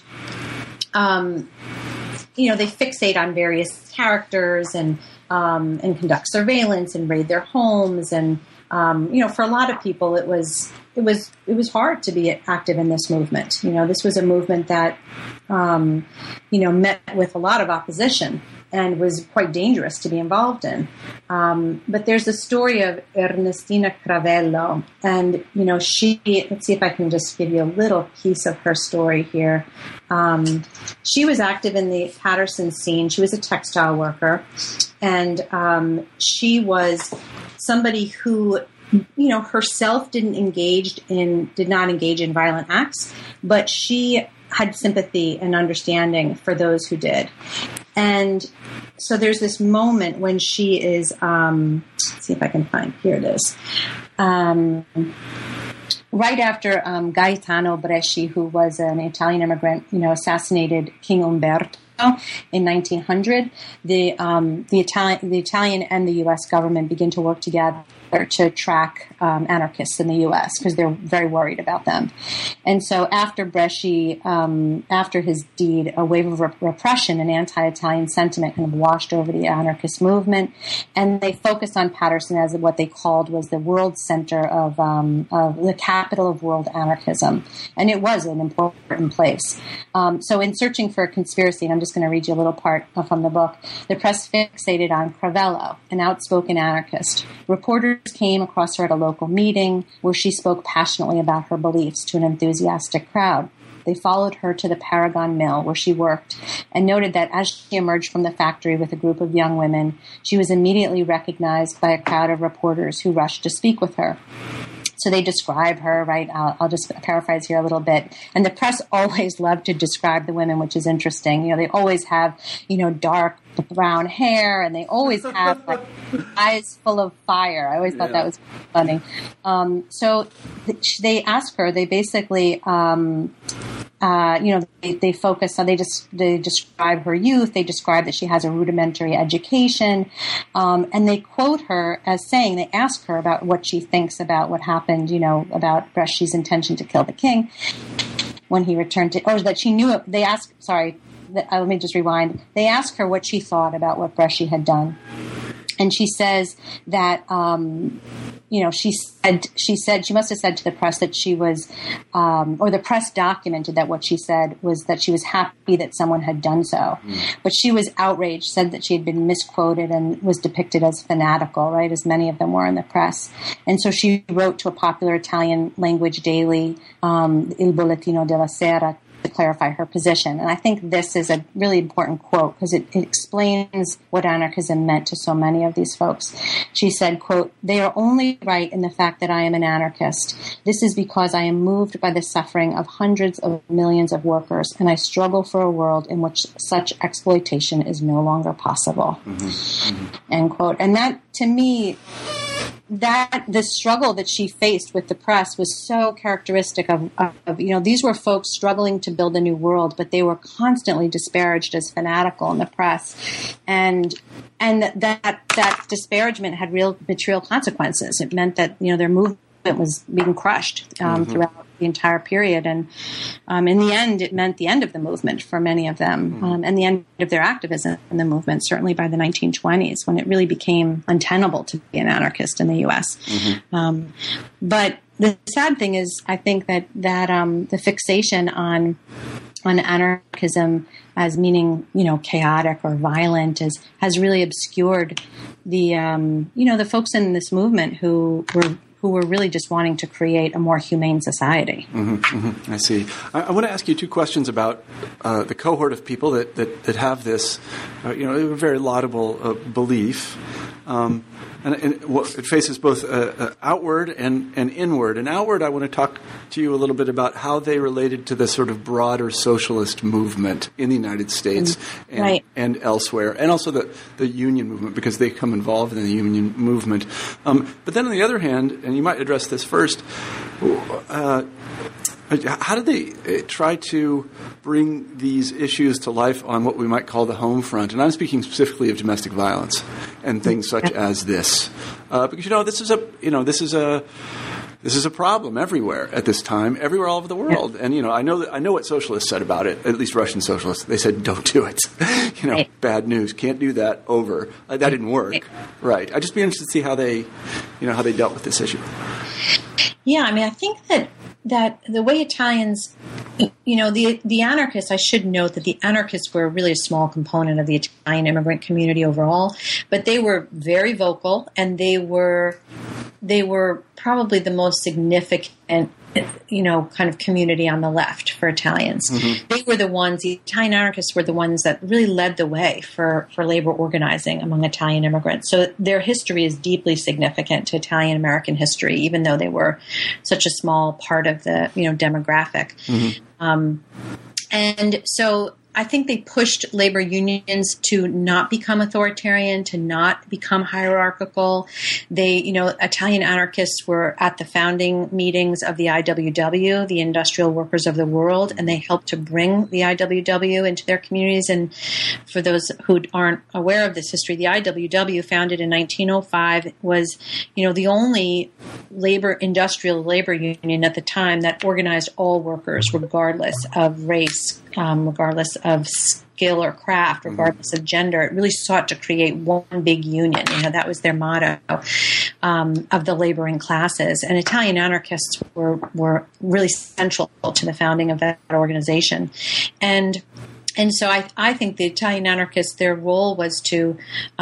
um, you know, they fixate on various characters and um, and conduct surveillance and raid their homes. And, um, you know, for a lot of people, it was it was it was hard to be active in this movement. You know, this was a movement that, um, you know, met with a lot of opposition and was quite dangerous to be involved in. Um, but there's the story of Ernestina Cravello, and, you know, she, let's see if I can just give you a little piece of her story here. Um, she was active in the Paterson scene. She was a textile worker, and um, she was somebody who, you know, herself didn't engage in, did not engage in violent acts, but she had sympathy and understanding for those who did. And so there's this moment when she is, um, let's see if I can find, here it is. Um, right after um, Gaetano Bresci, who was an Italian immigrant, you know, assassinated King Umberto in nineteen hundred, the um, the Italian the Italian and the U S government begin to work together to track um, anarchists in the U S because they're very worried about them. And so after Bresci, um, after his deed, a wave of rep- repression and anti-Italian sentiment kind of washed over the anarchist movement, and they focused on Paterson as what they called was the world center of, um, of the capital of world anarchism. And it was an important place. Um, so in searching for a conspiracy, and I'm just going to read you a little part from the book, the press fixated on Cravello, an outspoken anarchist. Reporters came across her at a local meeting where she spoke passionately about her beliefs to an enthusiastic crowd. They followed her to the Paragon Mill where she worked and noted that as she emerged from the factory with a group of young women, she was immediately recognized by a crowd of reporters who rushed to speak with her. So they describe her, right? I'll, I'll just paraphrase here a little bit. And the press always loved to describe the women, which is interesting. You know, they always have, you know, dark brown hair, and they always have like eyes full of fire. I always thought yeah. that was funny. Um, so they ask her, they basically, um, uh, you know, they, they focus on, they just, they describe her youth. They describe that she has a rudimentary education. Um, and they quote her as saying, they ask her about what she thinks about what happened, you know, about Bresci's intention to kill the king when he returned to, or that she knew it. They asked, sorry, uh, let me just rewind. They asked her what she thought about what Bresci had done. And she says that, um, you know, she said, she said, she must have said to the press that she was, um, or the press documented that what she said was that she was happy that someone had done so. Mm. But she was outraged, said that she had been misquoted and was depicted as fanatical, right, as many of them were in the press. And so she wrote to a popular Italian language daily, um, Il Bollettino della Sera, to clarify her position. And I think this is a really important quote because it, it explains what anarchism meant to so many of these folks. She said, quote, "They are only right in the fact that I am an anarchist. This is because I am moved by the suffering of hundreds of millions of workers, and I struggle for a world in which such exploitation is no longer possible." Mm-hmm. Mm-hmm. End quote. And that, to me, that the struggle that she faced with the press was so characteristic of, of, you know, these were folks struggling to build a new world, but they were constantly disparaged as fanatical in the press. And, and that, that disparagement had real material consequences. It meant that, you know, their movement was being crushed um, mm-hmm. throughout the entire period. And um, in the end, it meant the end of the movement for many of them, mm-hmm. um, and the end of their activism in the movement, certainly by the nineteen twenties, when it really became untenable to be an anarchist in the U S. Mm-hmm. Um, but the sad thing is, I think that, that um, the fixation on on anarchism as meaning, you know, chaotic or violent is, has really obscured the, um, you know, the folks in this movement who were who were really just wanting to create a more humane society. Mm-hmm,
mm-hmm. I see. I, I want to ask you two questions about uh, the cohort of people that, that, that have this, uh, you know, a very laudable uh, belief. Um, and, and it faces both uh, uh, outward and, and inward. And outward, I want to talk to you a little bit about how they related to the sort of broader socialist movement in the United States and,
right.
and elsewhere, and also the, the union movement, because they come involved in the union movement. Um, but then on the other hand, and you might address this first, uh, how did they try to bring these issues to life on what we might call the home front? And I'm speaking specifically of domestic violence and things such as this, uh, because you know this is a you know this is a this is a problem everywhere at this time, everywhere all over the world. And you know I know that I know what socialists said about it. At least Russian socialists, they said, "Don't do it." you know, right. Bad news. Can't do that. Over. Uh, that didn't work. Right. right. I'd just be interested to see how they, you know, how they dealt with this issue.
Yeah, I mean, I think that. that the way Italians, you know, the the anarchists, I should note that the anarchists were really a small component of the Italian immigrant community overall, but they were very vocal, and they were they were probably the most significant you know, kind of community on the left for Italians. Mm-hmm. They were the ones, the Italian anarchists were the ones that really led the way for, for labor organizing among Italian immigrants. So their history is deeply significant to Italian American history, even though they were such a small part of the, you know, demographic. Mm-hmm. Um, and so I think they pushed labor unions to not become authoritarian, to not become hierarchical. They, you know, Italian anarchists were at the founding meetings of the I W W, the Industrial Workers of the World, and they helped to bring the I W W into their communities. And for those who aren't aware of this history, the I W W, founded in nineteen oh five, was, you know, the only labor, industrial labor union at the time that organized all workers, regardless of race, um, regardless of skill or craft, regardless of gender. It really sought to create one big union. You know, that was their motto um, of the laboring classes. And Italian anarchists were were really central to the founding of that organization. And And so I, I think the Italian anarchists, their role was to,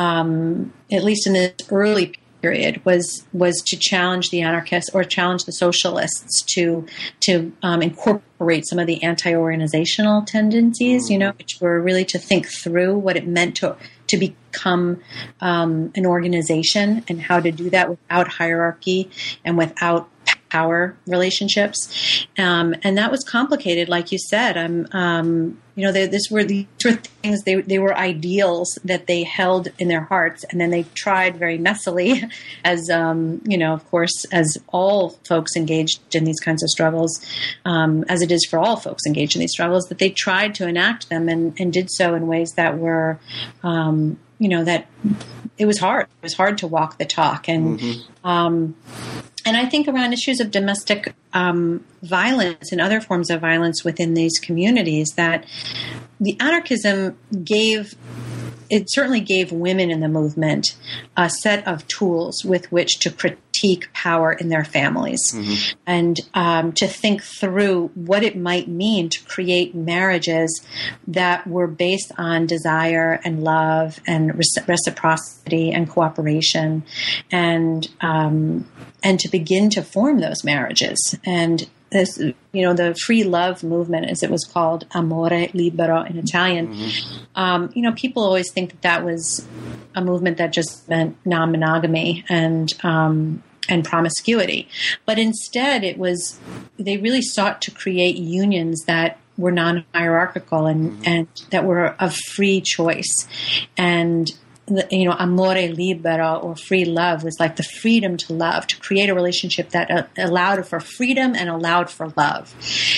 um, at least in this early period, was was to challenge the anarchists or challenge the socialists to to um, incorporate some of the anti-organizational tendencies, you know, which were really to think through what it meant to to become um, an organization and how to do that without hierarchy and without power relationships. Um, and that was complicated, like you said. Um, um, you know, they, this were these were things, they, they were ideals that they held in their hearts, and then they tried very messily, as, um, you know, of course, as all folks engaged in these kinds of struggles, um, as it is for all folks engaged in these struggles, that they tried to enact them and, and did so in ways that were, um, you know, that it was hard. It was hard to walk the talk. And, mm-hmm. um, And I think around issues of domestic um, violence and other forms of violence within these communities, that the anarchism gave, it certainly gave women in the movement a set of tools with which to critique power in their families, mm-hmm. and um, to think through what it might mean to create marriages that were based on desire and love and reciprocity and cooperation, and um, and to begin to form those marriages. And this, you know, the free love movement, as it was called, amore libero in Italian, mm-hmm. um, you know, people always think that that was a movement that just meant non-monogamy and um, and promiscuity. But instead, it was, they really sought to create unions that were non-hierarchical and, mm-hmm. and that were of free choice. And you know, amore libero, or free love, was like the freedom to love, to create a relationship that uh, allowed for freedom and allowed for love.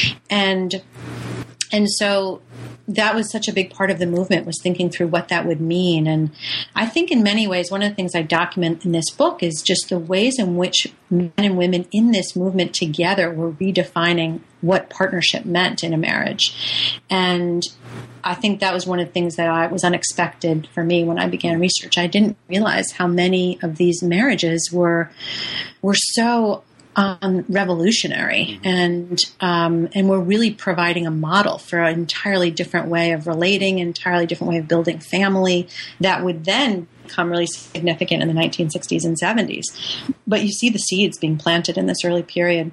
And and so that was such a big part of the movement, was thinking through what that would mean. And I think in many ways, one of the things I document in this book is just the ways in which men and women in this movement together were redefining what partnership meant in a marriage. And I think that was one of the things that I, was unexpected for me when I began research. I didn't realize how many of these marriages were were so um, revolutionary, and um, and we're really providing a model for an entirely different way of relating, an entirely different way of building family that would then become really significant in the nineteen sixties and seventies. But you see the seeds being planted in this early period.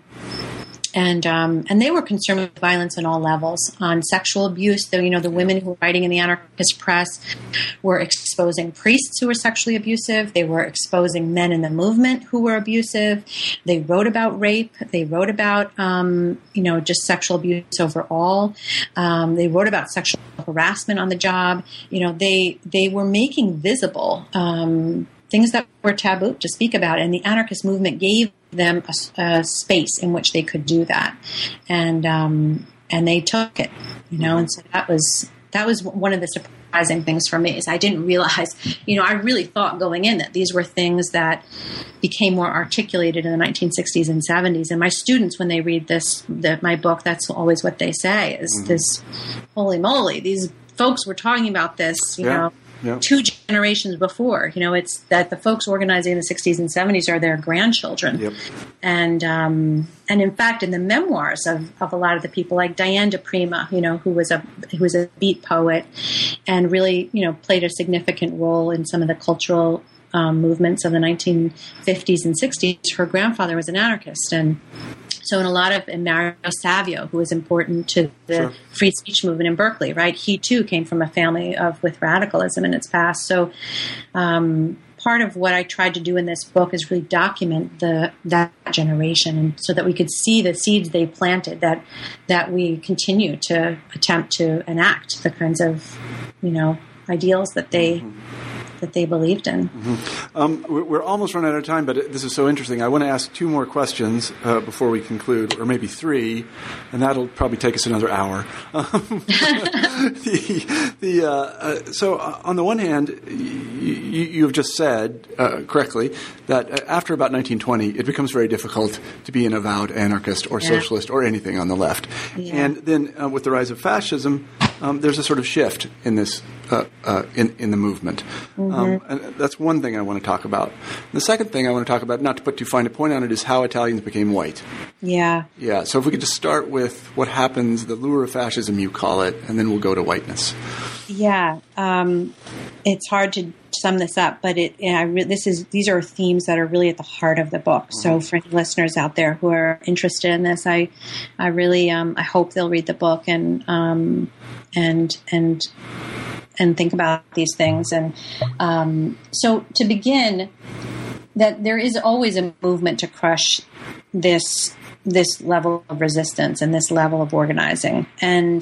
And um, and they were concerned with violence on all levels, on sexual abuse. Though, you know, the women who were writing in the anarchist press were exposing priests who were sexually abusive. They were exposing men in the movement who were abusive. They wrote about rape. They wrote about, um, you know, just sexual abuse overall. Um, they wrote about sexual harassment on the job. You know, they they were making visible um, things that were taboo to speak about, and the anarchist movement gave them a, a space in which they could do that, and um, and they took it, you know. And so that was that was one of the surprising things for me, is I didn't realize, you know, I really thought going in that these were things that became more articulated in the nineteen sixties and seventies. And my students, when they read this, the, my book, that's always what they say is mm-hmm. this, holy moly, these folks were talking about this, you yeah. know. Yep. Two generations before. You know, it's that the folks organizing in the sixties and seventies are their grandchildren. Yep. And um, and in fact, in the memoirs of, of a lot of the people, like Diane DePrima, you know, who was a who was a beat poet and really, you know, played a significant role in some of the cultural um, movements of the nineteen fifties and sixties. Her grandfather was an anarchist, and So in a lot of, and Mario Savio, who was important to the sure. free speech movement in Berkeley, right? He too came from a family of with radicalism in its past. So um, part of what I tried to do in this book is really document the that generation, and so that we could see the seeds they planted, that that we continue to attempt to enact the kinds of, you know, ideals that they mm-hmm. that they believed in.
Mm-hmm. Um, we're almost run out of time, but this is so interesting. I want to ask two more questions uh, before we conclude, or maybe three, and that'll probably take us another hour. Um, the, the, uh, uh, so uh, on the one hand, you, you have just said uh, correctly that after about nineteen twenty, it becomes very difficult to be an avowed anarchist or yeah. socialist or anything on the left. Yeah. And then uh, with the rise of fascism, um, there's a sort of shift in this uh, uh, in in the movement. Mm-hmm. Um, and that's one thing I want to talk about. The second thing I want to talk about, not to put too fine a point on it, is how Italians became white.
Yeah.
Yeah. So if we could just start with what happens, the lure of fascism, you call it, and then we'll go to whiteness.
Yeah. Um, it's hard to sum this up, but it, I re- this is these are themes that are really at the heart of the book. Mm-hmm. So for any listeners out there who are interested in this, I, I really, um, I hope they'll read the book and, um, and, and, and think about these things. And um, so to begin, that there is always a movement to crush this this level of resistance and this level of organizing. And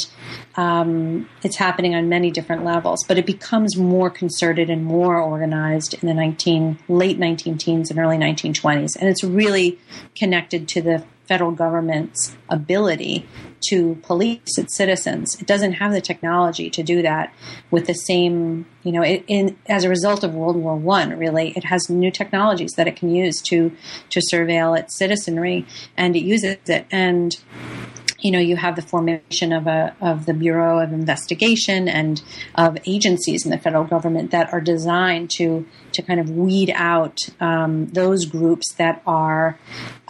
um, it's happening on many different levels, but it becomes more concerted and more organized in the nineteen late nineteen teens and early nineteen twenties. And it's really connected to the federal government's ability to police its citizens. It doesn't have the technology to do that with the same, you know, it, in, as a result of World War One, really, it has new technologies that it can use to, to surveil its citizenry, and it uses it. And, you know, you have the formation of a, of the Bureau of Investigation and of agencies in the federal government that are designed to, to kind of weed out, um, those groups that are,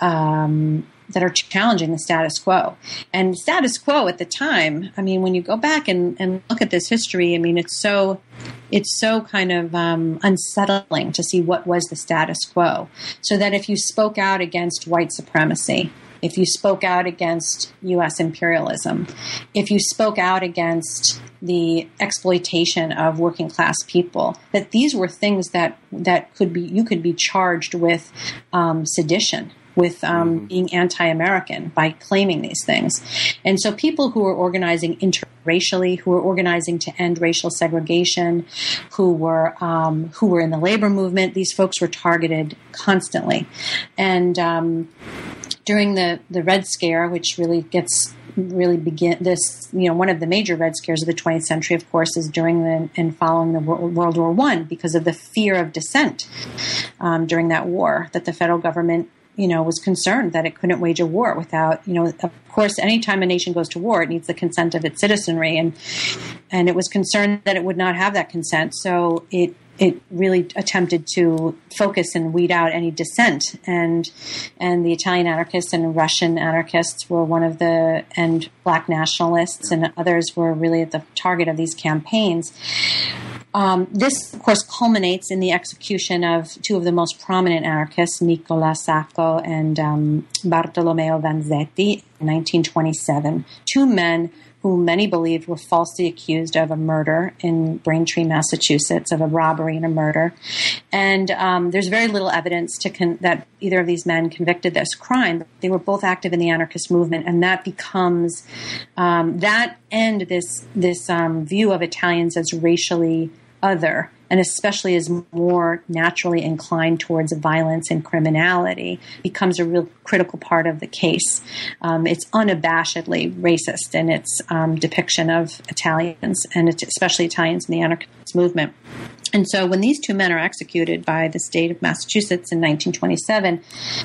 um, that are challenging the status quo. And status quo at the time, I mean, when you go back and, and look at this history, I mean, it's so it's so kind of um, unsettling to see what was the status quo. So that if you spoke out against white supremacy, if you spoke out against U S imperialism, if you spoke out against the exploitation of working class people, that these were things that that could be you could be charged with um, sedition, with um, mm-hmm. being anti-American by claiming these things. And so people who were organizing interracially, who were organizing to end racial segregation, who were um, who were in the labor movement, these folks were targeted constantly. And um, during the, the Red Scare, which really gets really begin this, you know, one of the major Red Scares of the twentieth century, of course, is during the and following the World War One, because of the fear of dissent um, during that war, that the federal government, you know, was concerned that it couldn't wage a war without, you know, of course, anytime a nation goes to war, it needs the consent of its citizenry. And, and it was concerned that it would not have that consent. So it, it really attempted to focus and weed out any dissent. And, and the Italian anarchists and Russian anarchists were one of the, and black nationalists and others were really at the target of these campaigns. Um, this, of course, culminates in the execution of two of the most prominent anarchists, Nicola Sacco and um, Bartolomeo Vanzetti, in nineteen twenty-seven. Two men who many believed were falsely accused of a murder in Braintree, Massachusetts, of a robbery and a murder. And um, there's very little evidence to con- that either of these men convicted this crime. But they were both active in the anarchist movement, and that becomes um, that and this this um, view of Italians as racially other, and especially as more naturally inclined towards violence and criminality, becomes a real critical part of the case. Um, it's unabashedly racist in its um, depiction of Italians, and it's especially Italians in the anarchist movement. And so when these two men are executed by the state of Massachusetts in nineteen twenty-seven,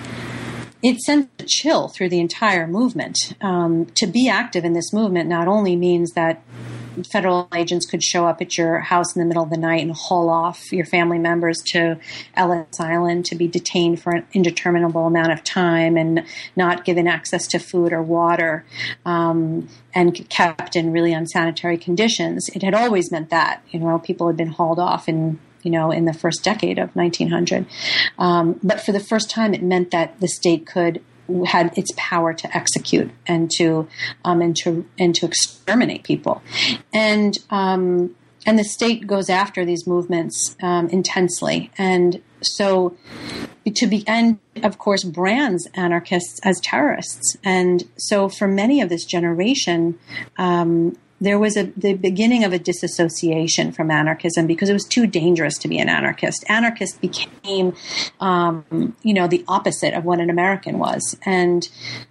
it sends a chill through the entire movement. Um, to be active in this movement not only means that federal agents could show up at your house in the middle of the night and haul off your family members to Ellis Island to be detained for an indeterminable amount of time and not given access to food or water, um, and kept in really unsanitary conditions. It had always meant that, you know, people had been hauled off in you know, in the first decade of nineteen hundred. Um, but for the first time, it meant that the state could had its power to execute and to um, and to and to exterminate people, and um, and the state goes after these movements um, intensely, and so to be and of course brands anarchists as terrorists, and so for many of this generation. Um, There was a, the beginning of a disassociation from anarchism because it was too dangerous to be an anarchist. Anarchist became, um, you know, the opposite of what an American was, and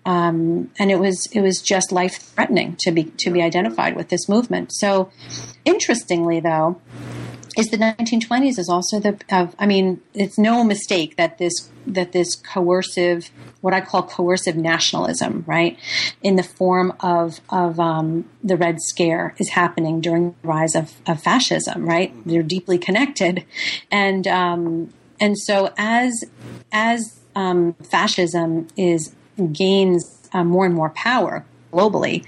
um, and it was it was just life threatening to be to be identified with this movement. So, interestingly, though, is the nineteen twenties is also the. Uh, I mean, it's no mistake that this that this coercive, what I call coercive nationalism, right, in the form of of um, the Red Scare, is happening during the rise of, of fascism. Right, they're deeply connected, and um, and so as as um, fascism is gains uh, more and more power globally,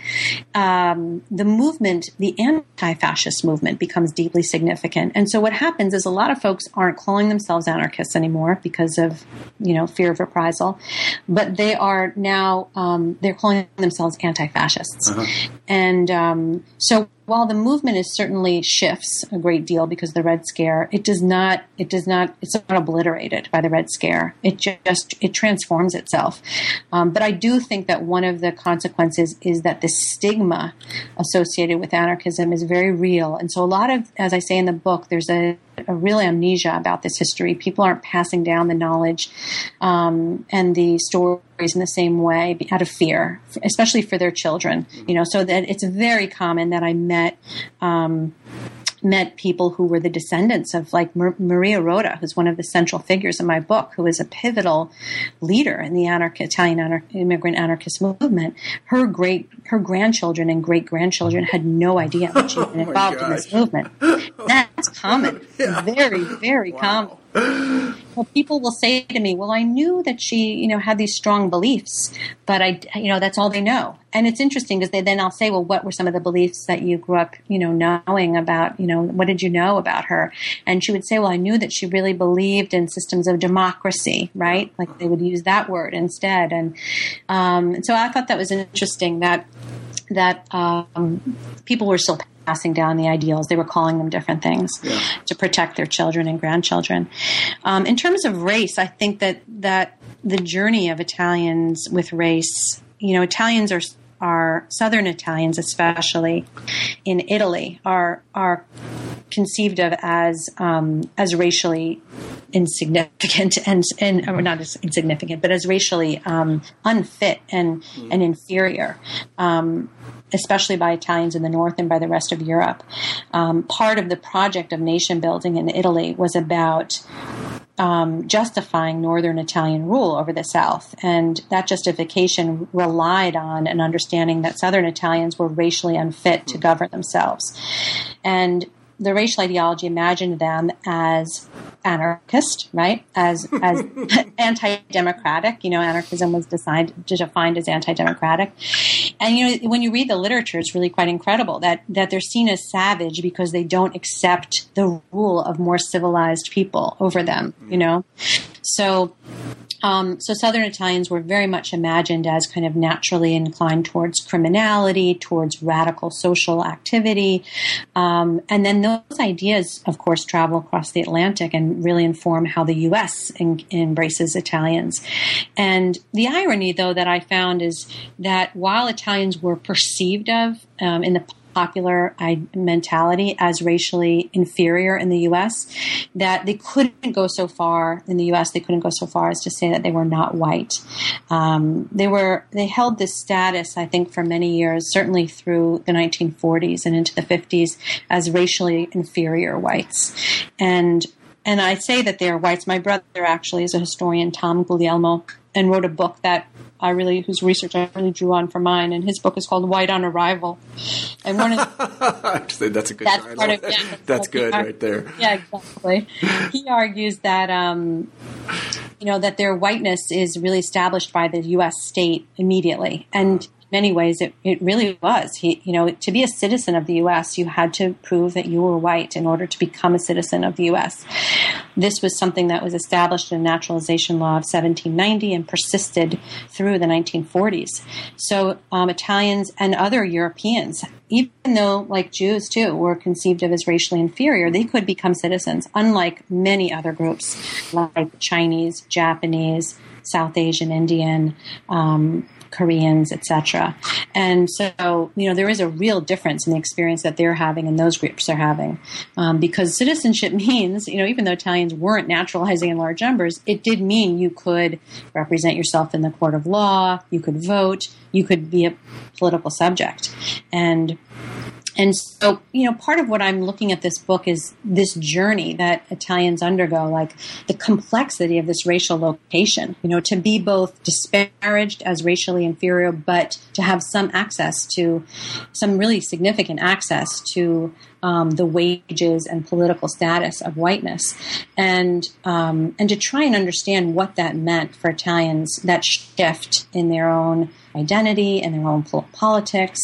um, the movement, the anti-fascist movement, becomes deeply significant. And so what happens is a lot of folks aren't calling themselves anarchists anymore because of, you know, fear of reprisal, but they are now, um, they're calling themselves anti-fascists. Uh-huh. And um, so while the movement is certainly shifts a great deal because of the Red Scare, it does not, it does not, it's not obliterated by the Red Scare. It just, it transforms itself. Um, but I do think that one of the consequences is that the stigma associated with anarchism is very real. And so a lot of, as I say in the book, there's a, a real amnesia about this history. People aren't passing down the knowledge um, and the stories in the same way out of fear, especially for their children. You know, so that it's very common that I met um, met people who were the descendants of, like Mar- Maria Rota, who's one of the central figures in my book, who is a pivotal leader in the anarch- Italian anar- immigrant anarchist movement. Her great, her grandchildren and great grandchildren had no idea that she'd been involved oh in this movement. That's common, yeah. very, very wow. common. Well, people will say to me, well, I knew that she, you know, had these strong beliefs, but I, you know, that's all they know. And it's interesting because they, then I'll say, well, what were some of the beliefs that you grew up, you know, knowing about, you know, what did you know about her? And she would say, well, I knew that she really believed in systems of democracy, right? Like they would use that word instead. And, um, and so I thought that was interesting that, that, um, people were still passing down the ideals. They were calling them different things yeah. to protect their children and grandchildren. Um, in terms of race, I think that, that the journey of Italians with race, you know, Italians are, are Southern Italians, especially in Italy, are, are conceived of as, um, as racially insignificant and, and or not as insignificant, but as racially, um, unfit and, mm. and inferior. Um, especially by Italians in the North and by the rest of Europe. Um, part of the project of nation building in Italy was about um, justifying Northern Italian rule over the South. And that justification relied on an understanding that Southern Italians were racially unfit to govern themselves. And the racial ideology imagined them as anarchist, right? As as anti-democratic. You know, anarchism was defined defined as anti-democratic. And you know, when you read the literature, it's really quite incredible that that they're seen as savage because they don't accept the rule of more civilized people over them. You know, so. Um, so Southern Italians were very much imagined as kind of naturally inclined towards criminality, towards radical social activity. Um, and then those ideas, of course, travel across the Atlantic and really inform how the U S in, embraces Italians. And the irony, though, that I found is that while Italians were perceived of um, in the popular mentality as racially inferior in the U S, that they couldn't go so far in the U S. They couldn't go so far as to say that they were not white. Um, they were they held this status, I think, for many years, certainly through the nineteen forties and into the fifties, as racially inferior whites. And and I say that they are whites. My brother actually is a historian, Tom Guglielmo, and wrote a book that I really, whose research I really drew on for mine, and his book is called White on Arrival. And one of
the, that's a good
that's
title.
Part of, yeah, that's,
that's good right there.
Yeah, exactly. He argues that um, you know that their whiteness is really established by the U S state immediately, and many ways, it, it really was. He, you know, to be a citizen of the U S, you had to prove that you were white in order to become a citizen of the U S. This was something that was established in naturalization law of seventeen ninety and persisted through the nineteen forties. So um, Italians and other Europeans, even though, like Jews too, were conceived of as racially inferior, they could become citizens, unlike many other groups like Chinese, Japanese, South Asian, Indian, um, Koreans, et cetera. And so, you know, there is a real difference in the experience that they're having and those groups are having. Um, because citizenship means, you know, even though Italians weren't naturalizing in large numbers, it did mean you could represent yourself in the court of law, you could vote, you could be a political subject. And And so, you know, part of what I'm looking at this book is this journey that Italians undergo, like the complexity of this racial location, you know, to be both disparaged as racially inferior, but to have some access to, some really significant access to um, the wages and political status of whiteness. And, um, and to try and understand what that meant for Italians, that shift in their own identity and their own politics.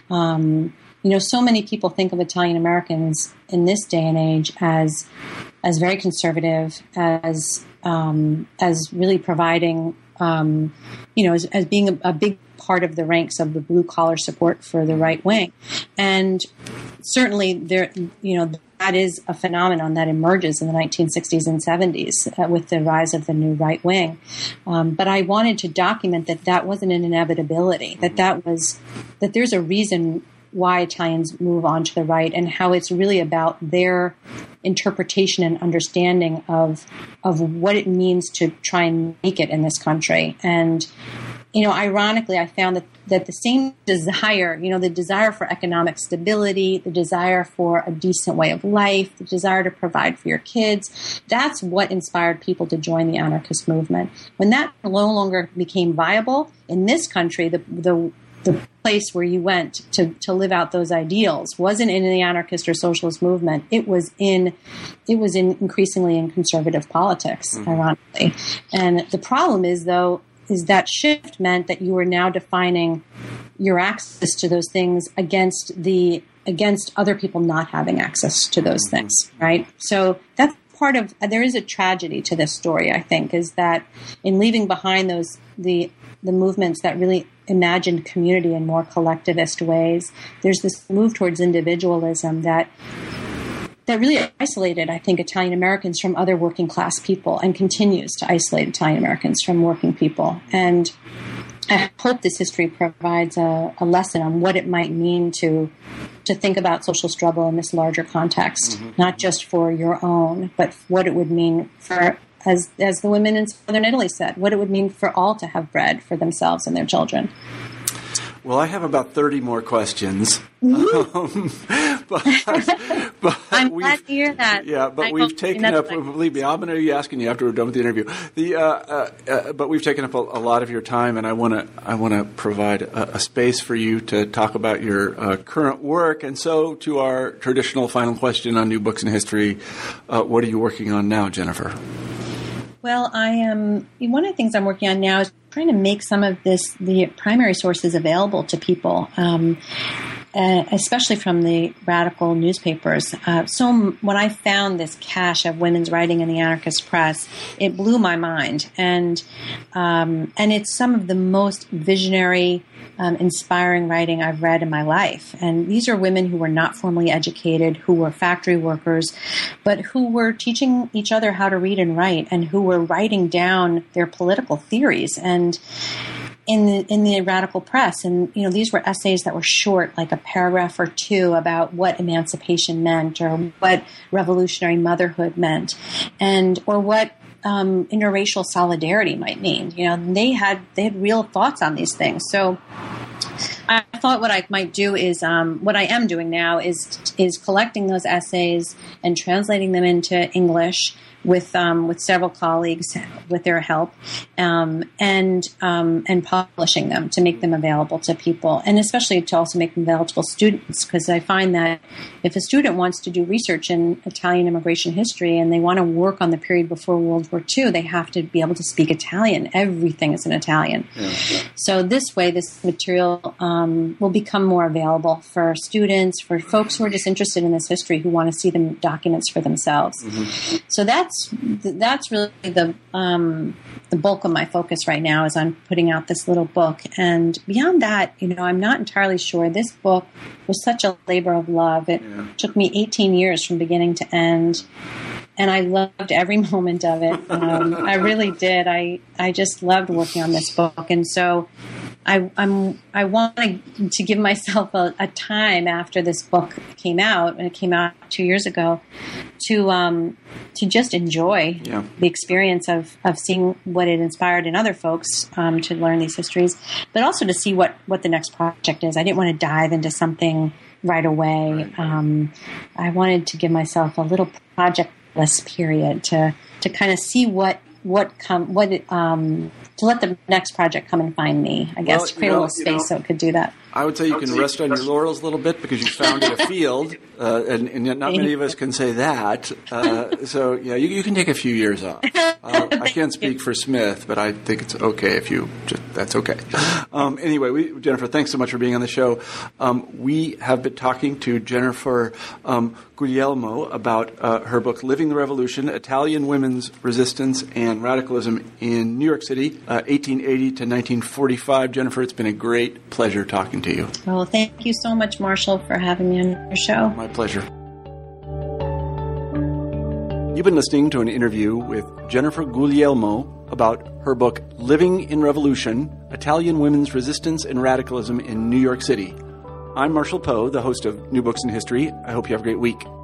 Um, You know, so many people think of Italian Americans in this day and age as as very conservative, as um, as really providing, um, you know, as, as being a, a big part of the ranks of the blue collar support for the right wing, and certainly there, you know, that is a phenomenon that emerges in the nineteen sixties and seventies uh, with the rise of the new right wing. Um, but I wanted to document that that wasn't an inevitability, that that was that there's a reason why Italians move on to the right, and how it's really about their interpretation and understanding of of what it means to try and make it in this country. And, you know, ironically, I found that, that the same desire, you know, the desire for economic stability, the desire for a decent way of life, the desire to provide for your kids, that's what inspired people to join the anarchist movement. When that no longer became viable in this country, the the the place where you went to, to live out those ideals wasn't in the anarchist or socialist movement. It was in, it was in increasingly in conservative politics, mm-hmm. ironically. And the problem is, though, is that shift meant that you were now defining your access to those things against the, against other people not having access to those mm-hmm. things, right? So that's part of, there is a tragedy to this story, I think, is that in leaving behind those, the, the movements that really imagined community in more collectivist ways, there's this move towards individualism that that really isolated, I think, Italian Americans from other working class people, and continues to isolate Italian Americans from working people. And I hope this history provides a, a lesson on what it might mean to to think about social struggle in this larger context, mm-hmm. not just for your own, but what it would mean for, as as the women in southern Italy said, what it would mean for all to have bread for themselves and their children.
Well, I have about thirty more questions. Um, but, but
I'm glad to hear that.
Yeah, but
I
we've taken up,
right.
believe me, I'm going to be asking you after we're done with the interview. The, uh, uh, uh, but we've taken up a, a lot of your time, and I want to I want to provide a, a space for you to talk about your uh, current work. And so to our traditional final question on new books in history, uh, what are you working on now, Jennifer?
Well, I am, one of the things I'm working on now is trying to make some of this, the primary sources available to people, um, uh, especially from the radical newspapers. Uh, so when I found this cache of women's writing in the anarchist press, it blew my mind. And, um, and it's some of the most visionary, Um, inspiring writing I've read in my life. And these are women who were not formally educated, who were factory workers, but who were teaching each other how to read and write, and who were writing down their political theories and in the, in the radical press. And, you know, these were essays that were short, like a paragraph or two about what emancipation meant, or what revolutionary motherhood meant, and, or what Um, interracial solidarity might mean. You know, they had they had real thoughts on these things. So I thought what I might do is um, what I am doing now is is collecting those essays and translating them into English with um, with several colleagues with their help, um, and um, and publishing them to make them available to people, and especially to also make them available to students, because I find that if a student wants to do research in Italian immigration history and they want to work on the period before World War Two, they have to be able to speak Italian. Everything is in Italian. Yeah. So this way, this material um, will become more available for students, for folks who are just interested in this history, who want to see the documents for themselves. Mm-hmm. So that's that's really the um, the bulk of my focus right now, is on putting out this little book. And beyond that, you know, I'm not entirely sure. This book was such a labor of love. It yeah. took me eighteen years from beginning to end. And I loved every moment of it. Um, I really did. I, I just loved working on this book. And so I I'm, I wanted to give myself a, a time after this book came out, and it came out two years ago, to um, to just enjoy yeah. the experience of, of seeing what it inspired in other folks um, to learn these histories, but also to see what, what the next project is. I didn't want to dive into something right away. Um, I wanted to give myself a little project less period to to kind of see what what come what um to let the next project come and find me, I guess, well, to create you know, a little space you know, so it could do that.
I would say you can rest on your laurels a little bit, because you found a field, uh, and, and not many of us can say that. Uh, so, yeah, you, you can take a few years off. Uh, I can't speak for Smith, but I think it's okay if you just, that's okay. Um, anyway, we, Jennifer, thanks so much for being on the show. Um, we have been talking to Jennifer um, Guglielmo about uh, her book, Living the Revolution, Italian Women's Resistance and Radicalism in New York City, uh, eighteen eighty to nineteen forty-five. Jennifer, it's been a great pleasure talking to you.
Well, thank you so much, Marshall, for having me on your show.
My pleasure. You've been listening to an interview with Jennifer Guglielmo about her book, Living in Revolution, Italian Women's Resistance and Radicalism in New York City. I'm Marshall Poe, the host of New Books in History. I hope you have a great week.